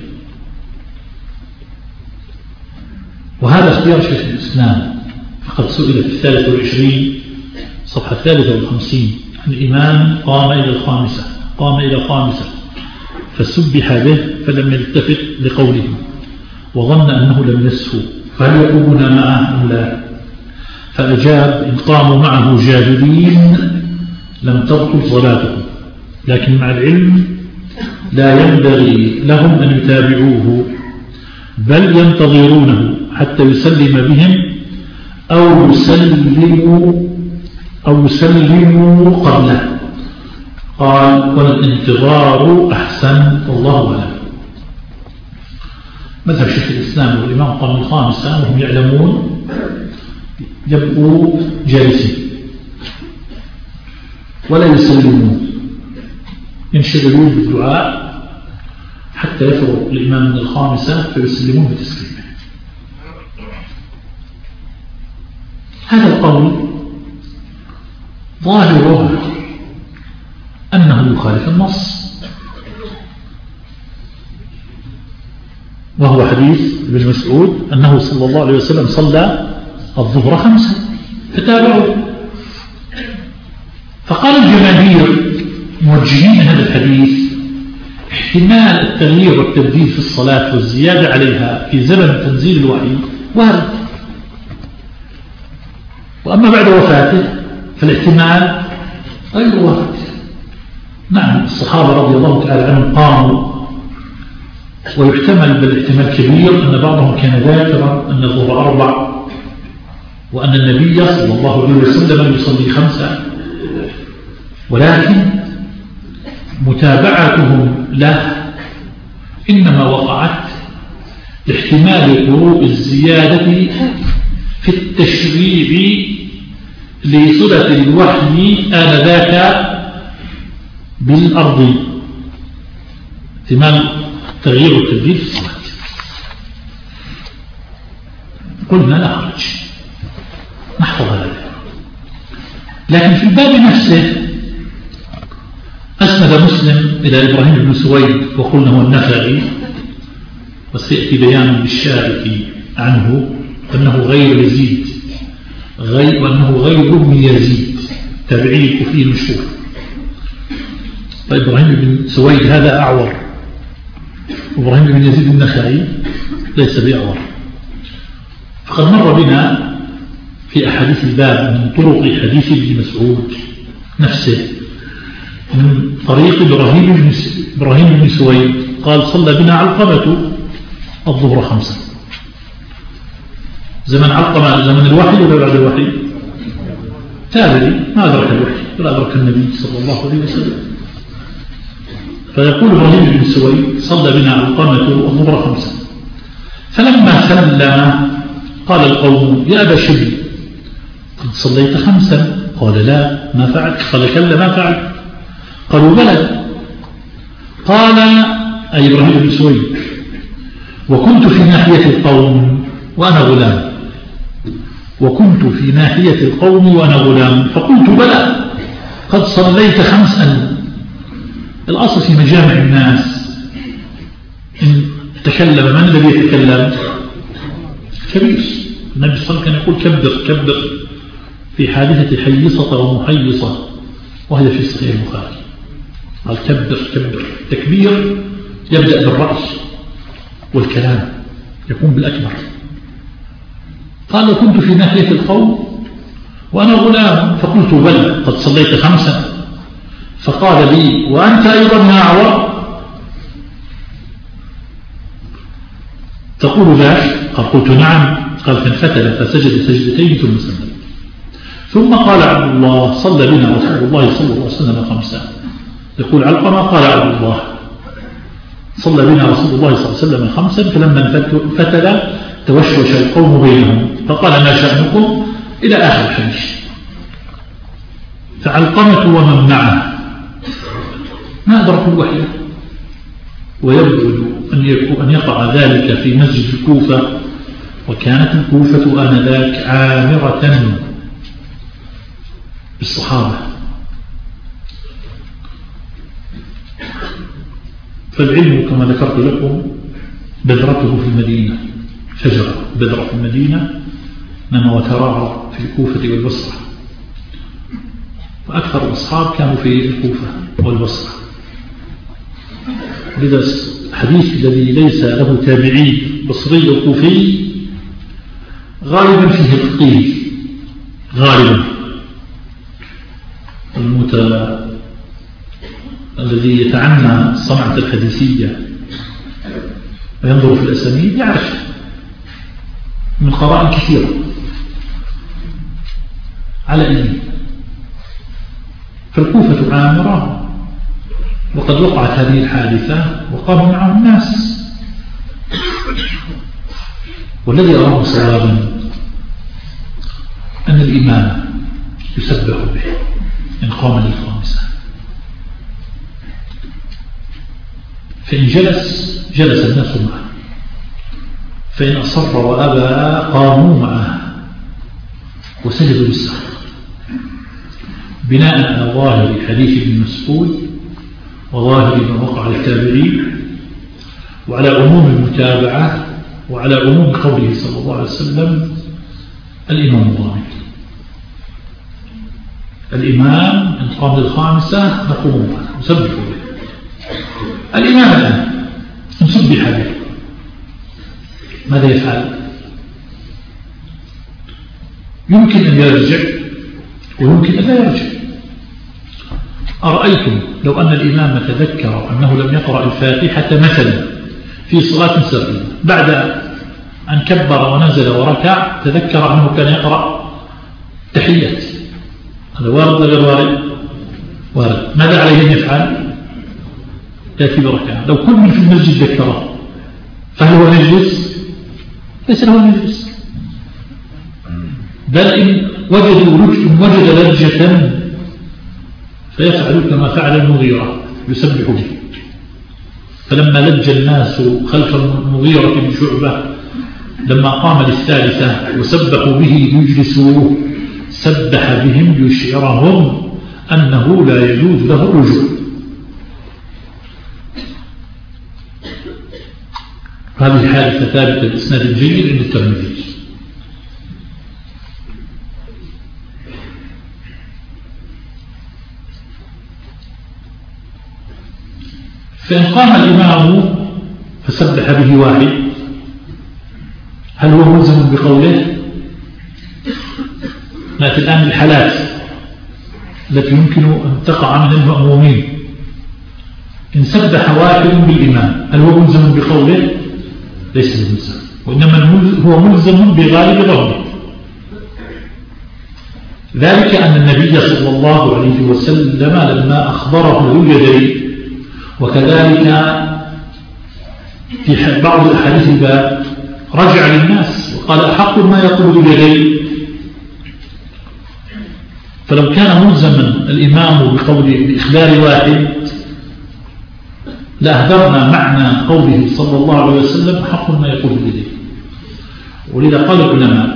وهذا اختيار شيخ الإسلام، فقد سئل في الثالث والعشرين صفحة الثالثة والخمسين عن الإمام قام إلى الخامسة قام إلى الخامسة فسبح به فلم يلتفت لقوله وظن أنه لم يسهو فهل يقومون معه أم لا؟ فأجاب إن قاموا معه جاهلين لم تبطل صلاتهم، لكن مع العلم لا ينبغي لهم أن يتابعوه بل ينتظرونه حتى يسلم بهم أو يسلموا أو يسلموا قبله. قال والانتظار أحسن والله أعلم. مذهب شيخ الإسلام والإمام قام الخامسة وهم يعلمون يبقوا جالسين ولا يسلمون، ينشغلون بالدعاء حتى يفرغ الإمام من الخامسة فيسلمون بتسليمه. هذا القول ظاهره أنه يخالف النص، وهو حديث ابن مسعود أنه صلى الله عليه وسلم صلى الظهر خمسة فتابعوا. فقال الجماهير موجهين هذا الحديث احتمال التغيير والتبديل في الصلاة والزيادة عليها في زمن تنزيل الوحي وارد، وأما بعد وفاته فالاحتمال غير وارد. نعم الصحابة رضي الله تعالى عنهم قاموا، ويحتمل بالاحتمال كبير أن بعضهم كان ذاكرا أن الظهر أربع وأن النبي صلى الله عليه وسلم يصلي خمسة، ولكن متابعتهم له إنما وقعت لاحتمال قروء الزيادة في التشريع لصلة الوحي آنذاك بالأرض، احتمال تغيير التبديل في الصلاة. قلنا لا حرج نحفظ هذا، لكن في الباب نفسه أسند مسلم إلى إبراهيم بن سويد وقلنا هو النخعي، وسيأتي بيان بالشارك عنه أنه غير يزيد غير وأنه غير ابن يزيد تابعي الكوفي المشهور. فإبراهيم بن سويد هذا أعور، إبراهيم بن يزيد النخعي ليس بأعور. فقد مر بنا في أحاديث الباب من طرق حديث ابن مسعود نفسه من طريق إبراهيم بن إبراهيم بن سويد قال صلى بنا علقمة الظهر خمسة. زمن علقمة زمن الوحي ولا بعد الوحي؟ تابعي ما أدرك الوحي ولا أدرك النبي صلى الله عليه وسلم. فيقول إبراهيم بن سويد صلى بنا علقمة الظهر خمسة، فلما سلم قال القوم يا أبا شبل قد صليت خمسا؟ قال لا ما فعلت. قال كلا ما فعلت. قالوا بلى. قال أي إبراهيم بن سويد وكنت في ناحية القوم وأنا غلام وكنت في ناحية القوم وأنا غلام فقلت بلى قد صليت خمسا. الأصل في مجامع الناس إن تكلم من الذي يتكلم؟ كبير. النبي صلى الله عليه وسلم كان يقول كبر كبر في حادثة حيصة ومحيصة وهي في صحيح البخاري. قال كبر كبر. تكبير يبدأ بالرأس والكلام يكون بالأكبر. قال كنت في ناحية القوم وأنا غلام فقلت بل قد صليت خمسا. فقال لي وأنت أيضا يا أعور؟ تقول ذاك؟ قال قلت نعم. قال فانفتل فسجد سجدتين ثم سلم. ثم قال عبد الله صلى بنا رسول الله صلى الله عليه وسلم خمسا يقول علقمة قال عبد الله صلى بنا رسول الله صلى الله عليه وسلم خمسا فلما فتل توشوش القوم بينهم فقال ما شأنكم إلى آخر الحديث. فعلقمة ومن معه ما أدركوا الوحي، ويبعد أن يقع ذلك في مسجد الكوفة، وكانت الكوفة آنذاك عامرة بالصحابة. فالعلم كما ذكرت لكم بذرته في المدينة، شجرة بذرة في المدينة نما وتراعى في الكوفة والبصرة، وأكثر الأصحاب كانوا في الكوفة والبصرة. لذا الحديث الذي ليس له تابعي بصري وكوفي غالبا فيه القيل، غالبا المت... الذي يتعنى الصنعة الحديثية وينظر في الأسانيد يعرف من قرائن كثيرة على إيه. فالكوفة عامرة، وقد وقعت هذه الحادثة وقام معه الناس، والذي أراه صوابا أن الإمام يسبح به إن قام للخامسة، فإن جلس جلس الناس معه، فإن أصر وأبى قاموا معه وسجدوا للسهو، بناء على ظاهر حديث ابن مسعود وظاهر ما وقع التابعين، وعلى عموم المتابعة، وعلى عموم قوله صلى الله عليه وسلم الإمام ضامن. الإمام إن قام للخامسة نقوم معه نسبح به. الإمام الآن نسبح به ماذا يفعل؟ يمكن أن يرجع ويمكن أن لا يرجع. أرأيتم لو أن الإمام تذكر أنه لم يقرأ الفاتحة مثلا في صلاة سرية، بعد أن كبر ونزل وركع تذكر أنه كان يقرأ تحيات، هذا وارد ولا غير وارد؟ وارد. ماذا عليه أن يفعل؟ يأتي بركعة. لو كل من في المسجد ذكره فهل هو مجلس؟ ليس له مجلس، بل إن وجد لجة فيفعل كما فعل المغيرة يسبح به. فلما لج الناس خلف المغيرة بن شعبة لما قام للثالثة وسبحوا به ليجلسوه سبح بهم ليشعرهم أنه لا يجوز له الرجوع. هذه الحادثة ثابتة الإسناد الجيد عند الترمذي. فإن قام الإمام فسبح به واحد هل هو ملزم بقوله؟ لكن الآن الحالات التي يمكن أن تقع من المأمومين، إن سبح واحد بالإمام هل هو ملزم بقوله؟ ليس ملزم، وإنما هو ملزم بغالب ظهره. ذلك أن النبي صلى الله عليه وسلم لما أخبره ذو اليدين، وكذلك في بعض الأحاديث الباب رجع للناس وقال أحق ما يقول ذو اليدين. فلو كان ملزما الإمام بقول بإخبار واحد لأهدرنا معنى قوله صلى الله عليه وسلم حق ما يقول ذو اليدين. ولذا قال العلماء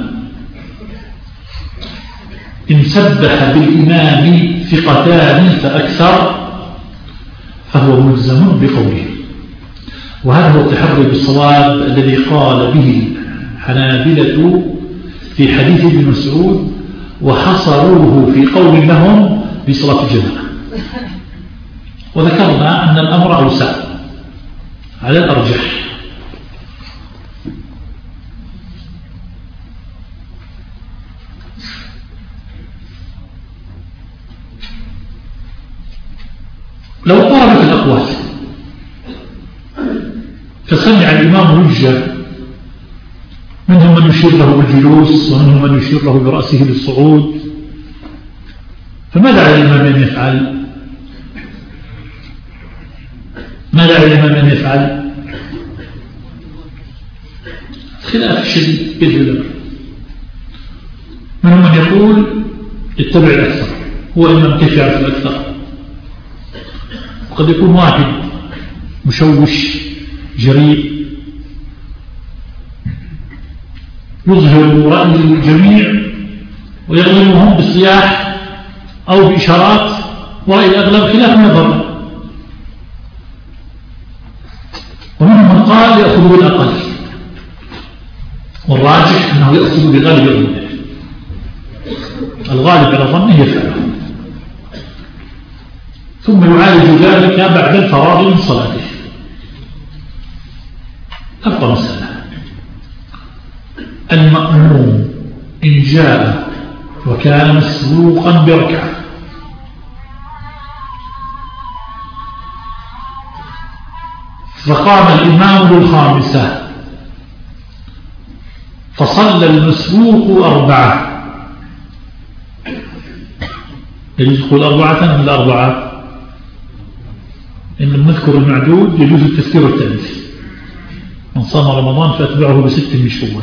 إن سبح بالإمام ثقتان فأكثر فهو ملزم بقوله. وهذا هو التحري بالصواب الذي قال به حنابلة في حديث ابن مسعود وحصروه في قول لهم بصلاة الجماعة. وذكرنا أن الأمر أوسع على الأرجح. لو قاربت الأقوال فسمع الإمام وجه، منهم من يشير له بالجلوس ومنهم من يشير له برأسه للصعود، فماذا على الإمام أن يفعل؟ ما داعي الإمام أن يفعل؟ خلاف شديد بين منهم من يقول اتبع الأكثر، هو إمام كيف يعرف الأكثر؟ وقد يكون واحد مشوش جريء يظهر رأي الجميع ويغلبهم بالصياح أو بإشارات، ورأي الأغلب خلاف نظر. ومنهم من قال يأخذ بالأقل، والراجح أنه يأخذ بغالب ظنه، الغالب على ظنه يفعله، ثم يعالج ذلك بعد الفراغ من صلاته. تبقى مسألة المأموم إن جاء وكان مسبوقا بركعة فقام الإمام بالخامسة فصلى المسبوق أربعة، يدخل أربعة من الأربعة. إن نذكر المعدود يجوز التذكير والتأنيث. من صام رمضان فأتبعه بست من شوال.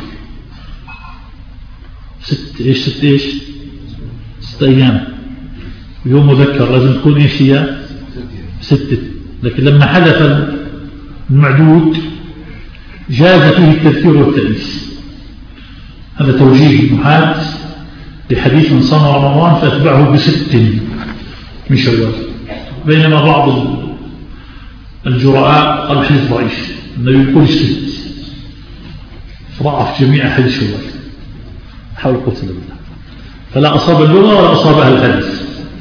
ست إيش ست إيش ست أيام، يوم مذكر لازم تكون إيش هي ستة، لكن لما حدث المعدود جاز فيه التذكير والتأنيث. هذا توجيه محاد لحديث من صام رمضان فأتبعه بست من شوال. بينما بعض الجراء قال الحديث ضعيف، النبي يقول ست، فضعف جميع حديث شوال. حول قلت بالله، فلا أصاب اللغة ولا أصاب أهل الحديث.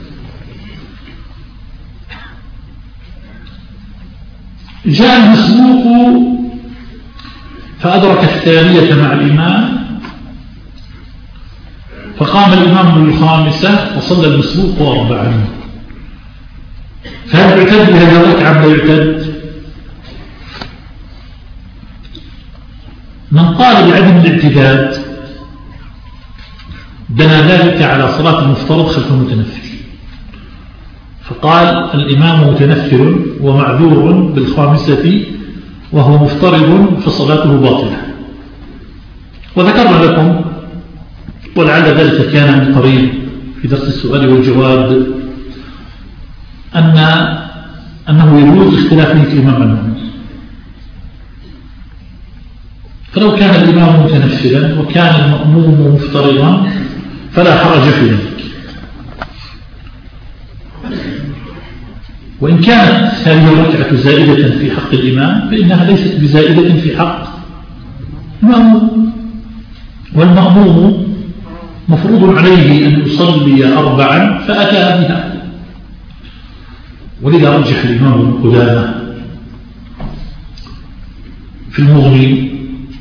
جاء المسبوق فأدرك الثانية مع الإمام فقام الإمام بالخامسة وصلى المسبوق أربعا، فهل يعتد بهذه الركعة لا يعتد؟ من قال بعدم الاعتداد بنى ذلك على صلاة المفترض خلف المتنفل، فقال الإمام متنفل ومعذور بالخامسة وهو مفترض فصلاته باطلة. وذكرنا لكم ولعل ذلك كان من قريب في درس السؤال والجواب أن أنه يجوز اختلاف نية الإمام عنه. فلو كان الإمام متنفلا وكان المأموم مفترضا فلا حرج في ذلك، وإن كانت هذه الركعة زائدة في حق الإمام فإنها ليست بزائدة في حق المأموم، والمأموم مفروض عليه أن يصلي أربعا فأتى بها. ولذا رجح الإمام ابن قدامة في المغني،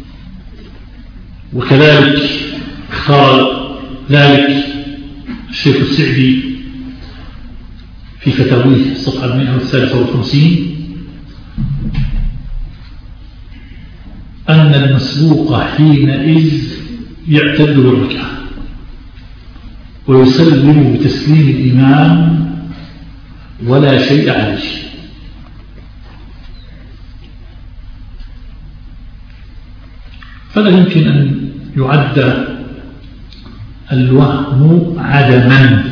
وكذلك اختار ذلك الشيخ السعدي في فتاويه الصفحة المئة والثالثة والخمسين، أن المسبوق حينئذ يعتد بالركعة ويسلم بتسليم الإمام ولا شيء عليه. فلا يمكن أن يعد الوهم عدما،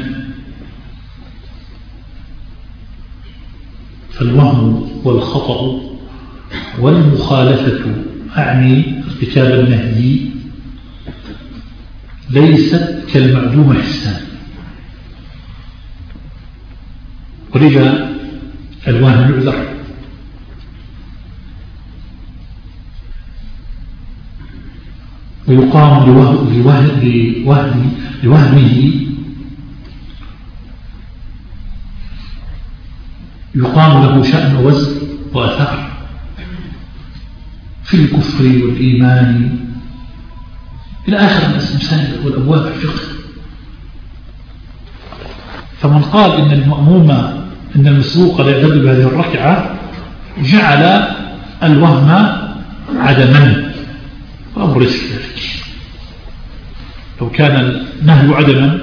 فالوهم والخطأ والمخالفة أعني ارتكاب النهي ليست كالمعدوم حسان، ولذا الوهم يعذر. ويقام لوهمه يقام له شأن وزن وأثر في الكفر والإيمان إلى آخر المسائل والأبواب الفقه. فمن قال إن المأموم إن المسبوق لا يعتد بهذه الركعة جعل الوهم عدما، وأمر ليس كذلك. لو كان النهي عدما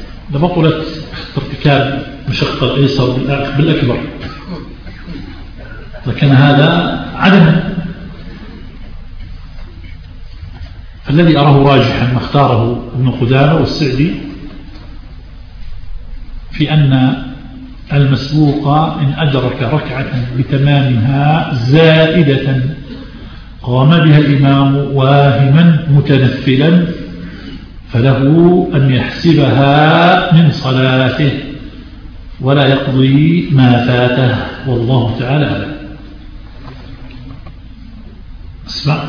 لبطلت ارتكاب مشقة الأيسر بالأكبر، فكان هذا عدم. الذي أراه راجحا ما اختاره ابن قدامة والسعدي في أن المسبوق إن أدرك ركعة بتمامها زائدة قام بها الإمام واهما متنفلا فله أن يحسبها من صلاته ولا يقضي ما فاته، والله تعالى أعلم. اسمع،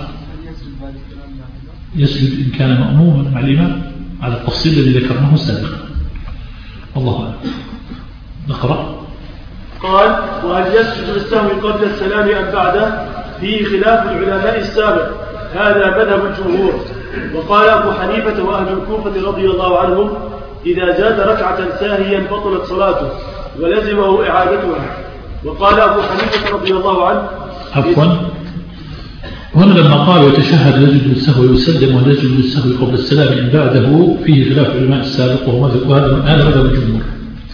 يسجد إن كان مأموما مع الإمام على التفصيل الذي ذكرناه سابقا، والله أعلم. نقرأ. قال: وهل يسجد للسهو قبل السلام أم بعده؟ فيه خلاف العلماء السابق، هذا مذهب الجمهور. وقال أبو حنيفة وأهل الكوفة رضي الله عنهم: إذا زاد ركعة ساهيا بطلت صلاته ولزمه إعادتها. وقال أبو حنيفة رضي الله عنه: عفوا، هنا لما قال وتشهد يسجد للسهو ويسلم ويسجد للسهو قبل السلام إن بعده فيه خلاف العلماء السابق، وهذا مذهب الجمهور.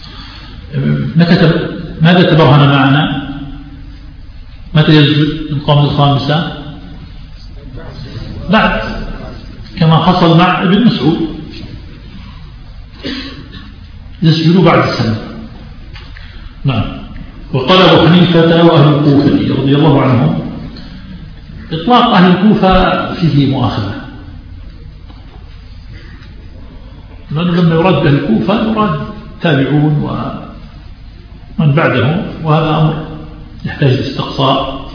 ماذا تبرهن معنا؟ متى يسجد؟ من قام الخامسة بعد، كما حصل مع ابن مسعود، يسجد بعد السلام. نعم. وقال أبو حنيفة وأهل الكوفة رضي الله عنهم: إطلاق أهل الكوفة فيه مؤاخذة، لأنه لما يراد أهل الكوفة يراد تابعون ومن بعدهم، وهذا أمر يحتاج لاستقصاء.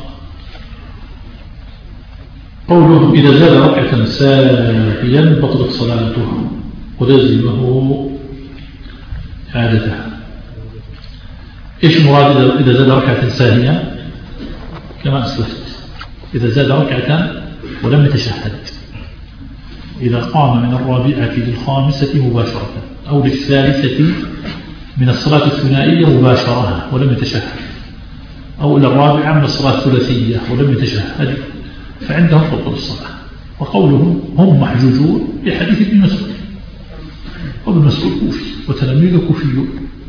قوله: إذا زاد ركعة ساهيا بطلت صلاته ولزمه إعادتها. إيش مراد إذا زاد ركعة ساهية؟ كما أسلفت، إذا زاد ركعة ولم يتشهد، إذا قام من الرابعة للخامسة مباشرة أو للثالثة من الصلاة الثنائية مباشرة ولم يتشهد، أو إلى الرابعة من الصلاة الثلاثية ولم يتشهد، فعندهم تبطل الصلاة. وقولهم هم محجوجون بحديث ابن مسعود، وابن مسعود كوفي وتلاميذه كوفيون.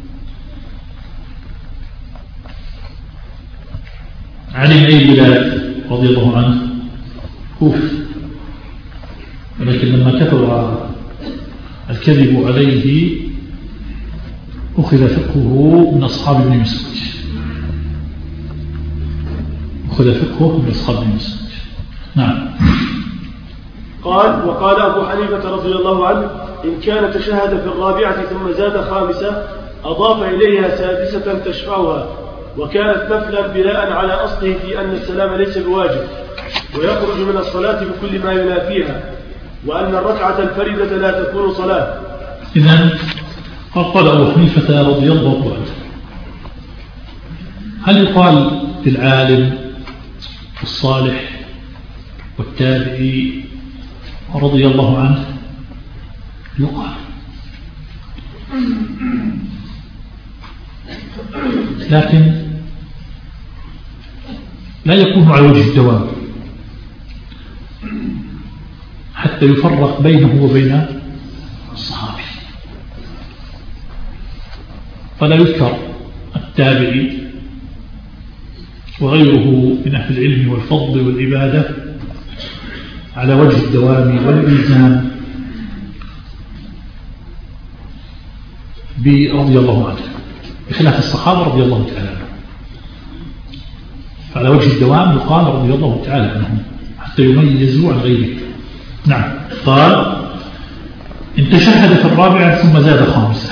علي بن أبي بلال رضي الله عنه كوفي، ولكن لما كثر الكذب عليه أخذ فقهه من أصحاب ابن مسعود، أخذ فقهه من أصحاب ابن مسعود. نعم. قال: وقال أبو حنيفة رضي الله عنه: إن كان تشهد في الرابعة ثم زاد خامسة أضاف إليها سادسة تشفعها، وكانت نفلا بناء على أصله في أن السلام ليس بواجب ويخرج من الصلاة بكل ما ينافيها، وأن الركعة الفردة لا تكون صلاة. إذن قال أبو حنيفة رضي الله عنه: هل يقال للعالم الصالح والتابعي رضي الله عنه؟ يقال، لكن لا يكون على وجه الدوام حتى يفرق بينه وبين الصحابي، فلا يذكر التابعي وغيره من أهل العلم والفضل والعبادة على وجه الدوام والإلزام برضي الله عنه، بخلاف الصحابة رضي الله تعالى عنهم، فعلى وجه الدوام يقال رضي الله تعالى عنهم حتى يميزوا عن غيره. نعم. قال: إن تشهد في الرابعة ثم زاد خامسة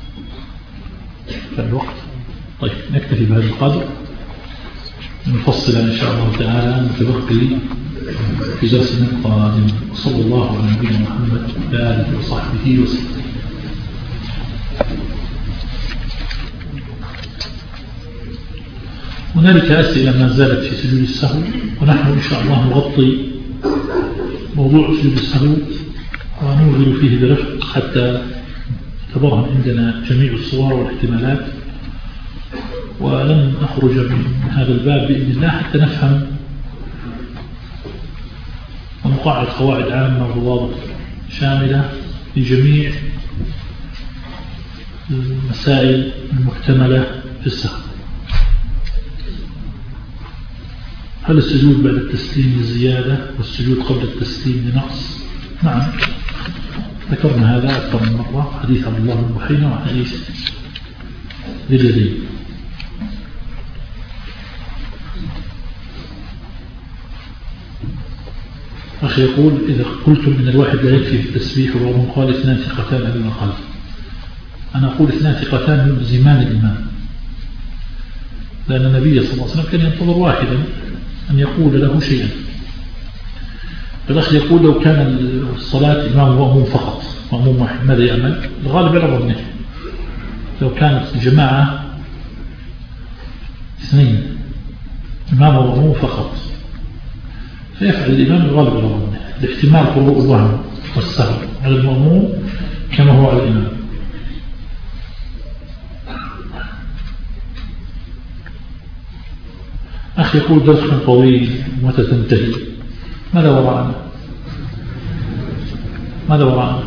فالوقت. طيب نكتفي بهذا القدر، نفصل إن شاء الله تعالى نتبقي في درسنا القادم. صلى الله على نبينا محمد وعلى آله وصحبه وسلم. هنالك أسئلة ما زالت في سجود السهو، ونحن إن شاء الله نغطي موضوع سجود السهو ونوغل فيه برفق حتى تبرهن عندنا جميع الصور والاحتمالات، ولن نخرج من هذا الباب بإذن الله حتى نفهم ونقاعد قواعد عامة وضوابط شاملة لجميع المسائل المحتملة في السهو. هل السجود بعد التسليم لزيادة والسجود قبل التسليم لنقص؟ نعم، ذكرنا هذا أكثر من مرة، حديث عبد الله بن بحينة وحديث لليدين. أخي يقول: إذا قلتم إن الواحد لا يكفي في التسبيح وبعضهم قال اثنان ثقتان على الأقل، أنا أقول اثنان ثقتان يلزمان الإمام، لأن النبي صلى الله عليه وسلم كان ينتظر واحدا أن يقول له شيئا. الأخ يقول: لو كان الصلاة إمام ومأموم فقط، مأموم واحد، ماذا يعمل؟ الغالب على ظنه لو كانت الجماعة اثنين، إمام ومأموم فقط، فيفعل الإمام الغالب على ظنه، لاحتمال قروء الوهم والسهو على المأموم كما هو على الإمام. أخي يقول: درس طويل متى تنتهي؟ ماذا وراءنا؟ ماذا وراءنا؟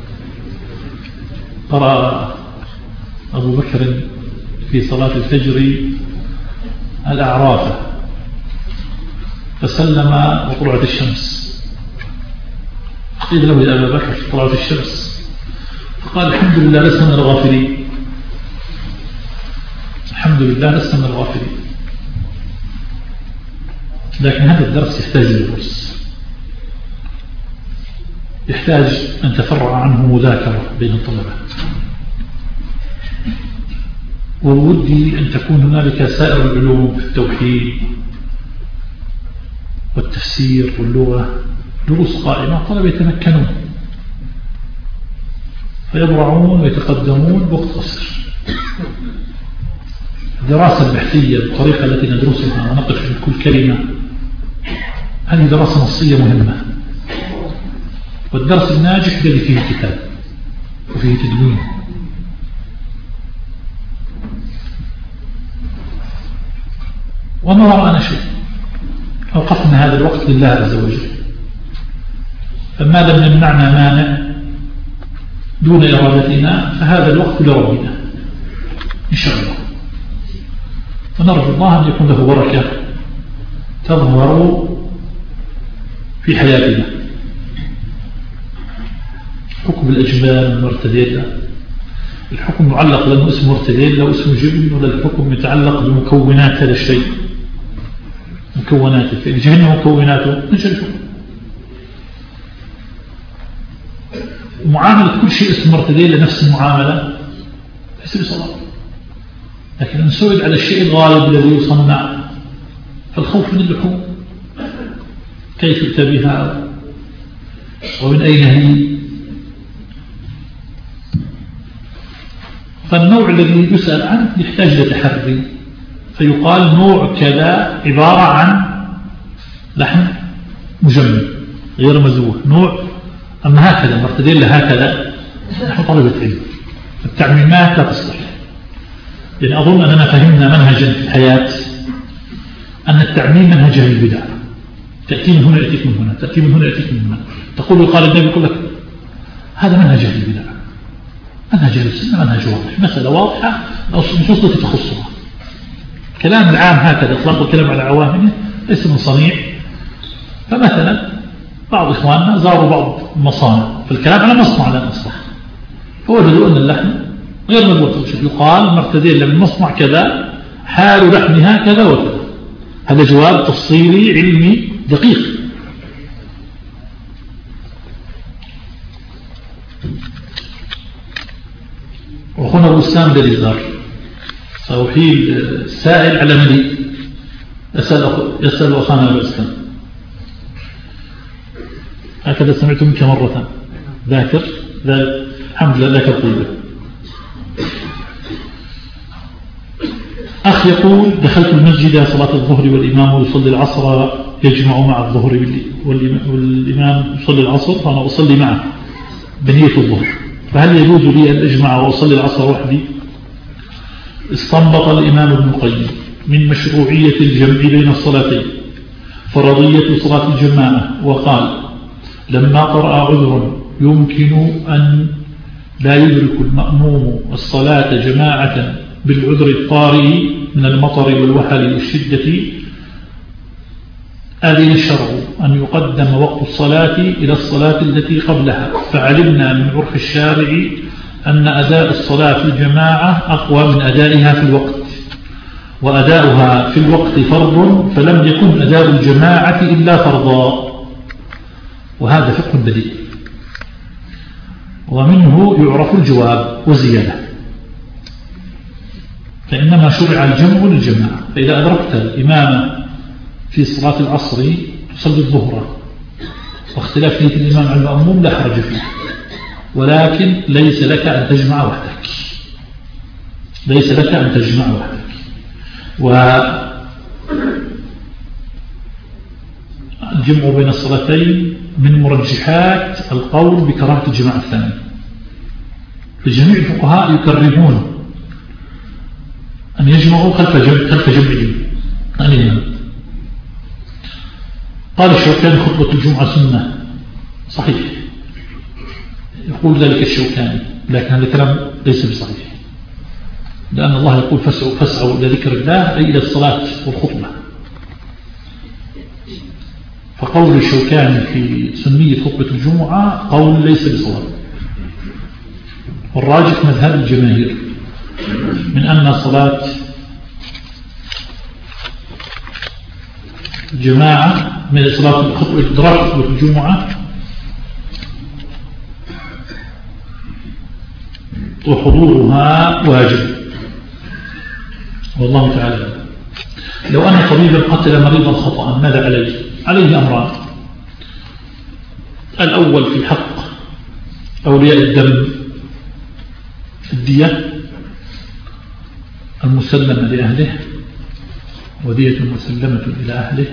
قرأ أبو بكر في صلاة الفجر الأعراف فسلم وطلعت الشمس، قيل له: يا أبا بكر طلعت الشمس، فقال: الحمد لله لسنا من الغافلين، الحمد لله لسنا من الغافلين. لكن هذا الدرس يحتاج للدرس، يحتاج أن تفرع عنه مذاكرة بين الطلبة، وودي أن تكون هنالك سائر العلوم في التوحيد والتفسير واللغة دروس قائمة، الطلبة يتمكنون فيبرعون ويتقدمون بوقت قصير. الدراسة البحثية بالطريقة التي ندرسها ونقف في كل كلمة، هذه دراسة نصية مهمة، والدرس الناجح الذي فيه كتاب وفيه تدوين. وما وراءنا شيء، أوقفنا هذا الوقت لله عز وجل، فما لم يمنعنا مانع دون إرادتنا فهذا الوقت لربنا إن شاء الله، ونرجو الله أن يكون له بركة تظهر في حياتنا. حكم الأجمال المرتدية، الحكم معلق لأنه اسم مرتدين لو اسم جبن، ولا الحكم يتعلق بمكونات هذا الشيء، مكوناته، فإن جهلنا مكوناته نجل الحكم. معاملة كل شيء اسم مرتدين لنفس المعاملة ليس بصلاة، لكن إن سئل على الشيء الغالب الذي يصنع فالخوف من اللحوم، كيف يؤتى بها ومن أين هي؟ فالنوع الذي يسأل عنه يحتاج لتحري، فيقال نوع كذا عبارة عن لحم مجمد غير مزوه، نوع أما هكذا مرتدين لهكذا، نحن طلبة علم، التعميمات لا تصلح. يعني أظن أننا فهمنا منهجا في الحياة أن التعميم منهج أهل البدع، تأتي من هنا يأتيك من هنا، تأتي من هنا يأتيك من هنا، تقول قال النبي يقول لك هذا منهج أهل البدع. منهج أهل السنة منهج واضح، مسألة واضحة نصوص تخصها. كلام العام هكذا إطلاق الكلام على عوامله ليس من صنيع. فمثلا بعض إخواننا زاروا بعض المصانع، فالكلام على مصنع لا مصنع، فوجدوا أن اللحم غير مضبوط، يقال مرتدين لمن مصنع كذا حال لحمها كذا وكذا. هذا جواب تفصيلي علمي دقيق. وهنا الوسام دليزار سأحيل السائل على مليء يسأل, يسأل أخانا الوسام. هكذا سمعت منك مرة ذاكر، الحمد لله ذاكر طيبة. أخ يقول دخلت المسجد صلاة الظهر والإمام يصلي العصر يجمع مع الظهر والإمام يصلي العصر، فأنا أصلي معه بنية الظهر، فهل يجوز لي أن أجمع وأصلي العصر وحدي؟ استنبط الإمام ابن القيم من مشروعية الجمع بين الصلاتين فرضية صلاة الجماعة، وقال لما قرأ عذر يمكن أن لا يدرك المأموم الصلاة جماعة بالعذر الطارئ من المطر والوحل والشدة أذن الشرع أن يقدم وقت الصلاة إلى الصلاة التي قبلها، فعلمنا من عرف الشارع أن أداء الصلاة في الجماعة أقوى من أدائها في الوقت، وأداؤها في الوقت فرض، فلم يكن أداء الجماعة إلا فرضا، وهذا فقه بديع. ومنه يعرف الجواب وزيادة، فإنما شرع الجمع للجماعة. فإذا أدركت الإمام في صلاة العصر تصلي الظهر واختلاف نية الإمام على المأموم لا حرج فيه، ولكن ليس لك أن تجمع وحدك، ليس لك أن تجمع وحدك. والجمع بين الصلاتين من مرجحات القول بكراهة الجماعة الثاني. فجميع الفقهاء يكرهون أن يجمعوا خلف جمع خلف جمعهم الإمام. قال الشوكاني خطبة الجمعة سنة، صحيح، يقول ذلك الشوكاني، لكن هذا الكلام ليس بصحيح، لأن الله يقول فاسعوا فاسعوا إلى ذكر الله، أي إلى الصلاة والخطبة. فقول الشوكاني في سنية خطبة الجمعة قول ليس بصواب، والراجح مذهب الجماهير من أن صلاة الجماعة من صلاة الخطبة إدراك خطبة الجمعة وحضورها واجب، والله تعالى. لو أن طبيبا قتل مريضا خطأ ماذا عليه؟ عليه أمران: الأول في حق أولياء الدم الدية المسلمة لأهله، ودية مسلمة إلى أهله،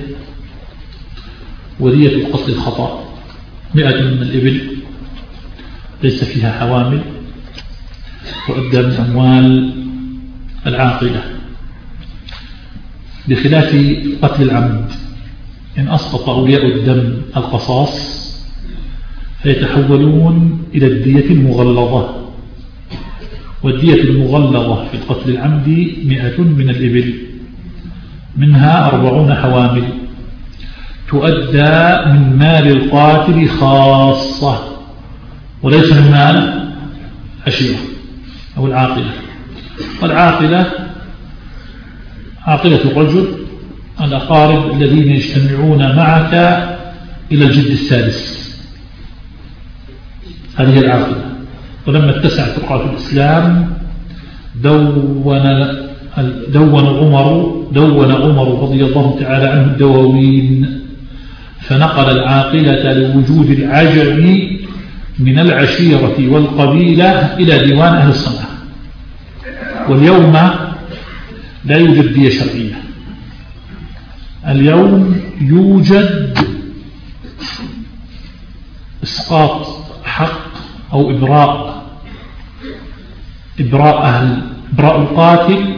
ودية القتل الخطأ مئة من الإبل ليس فيها حوامل، تؤدى من أموال العاقلة، بخلاف قتل العمد. إن أسقط أولياء الدم القصاص فيتحولون إلى الدية المغلظة، والدية المغلظة في القتل العمدي مئة من الإبل، منها أربعون حوامل، تؤدى من مال القاتل خاصة وليس من مال عشيرة أو العاقلة. والعاقلة عاقلة الرجل الأقارب الذين يجتمعون معك إلى الجد السادس، هذه العاقلة. ولما اتسعت رقعة الإسلام دون دون عمر دون عمر رضي الله تعالى عنه الدواوين، فنقل العاقلة لوجود العجم من العشيرة والقبيلة إلى ديوان أهل الصنعة. واليوم لا يوجد دية شرعية، اليوم يوجد إسقاط حق أو إبراء إبراء أهل إبراء القاتل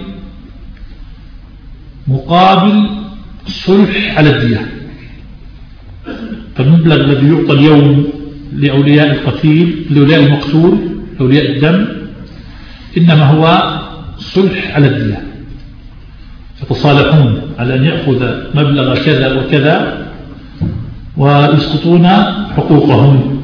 مقابل صلح على الدية. فالمبلغ الذي يعطى اليوم لأولياء القتيل لأولياء المقتول أولياء الدم إنما هو صلح على الدية، يتصالحون على أن يأخذ مبلغ كذا وكذا ويسقطون حقوقهم.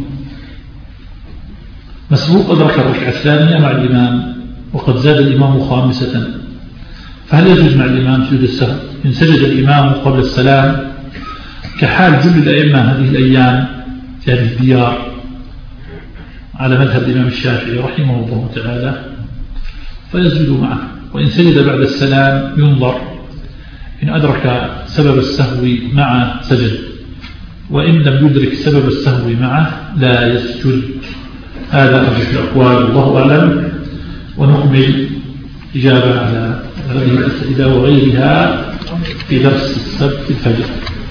مسبوق أدرك الركعة الثانية مع الإمام وقد زاد الإمام خامسة، فهل يجوز مع الإمام سجود السهو؟ إن سجد الإمام قبل السلام كحال جل الأئمة هذه الأيام في هذه الديار على مذهب الإمام الشافعي رحمه الله تعالى فيسجد معه، وإن سجد بعد السلام ينظر، إن أدرك سبب السهو معه سجد، وإن لم يدرك سبب السهو معه لا يسجد. هذا أرجح الأقوال، الله أعلم. ونكمل إجابة على هذه الأسئلة وغيرها في درس السبت الفجر.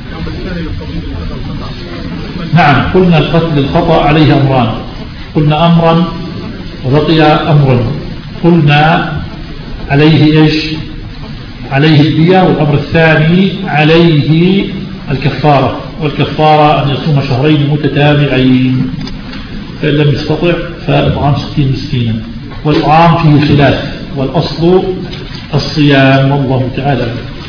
نعم، قلنا القتل الخطأ عليه أمران، قلنا أمرا وبقي أمرا. قلنا عليه إيش؟ عليه الدية، والأمر الثاني عليه الكفارة، والكفارة أن يصوم شهرين متتابعين، فإن لم يستطع فإطعام ستين مسكينا. والإطعام فيه خلاف، والأصل الصيام والله تعالى.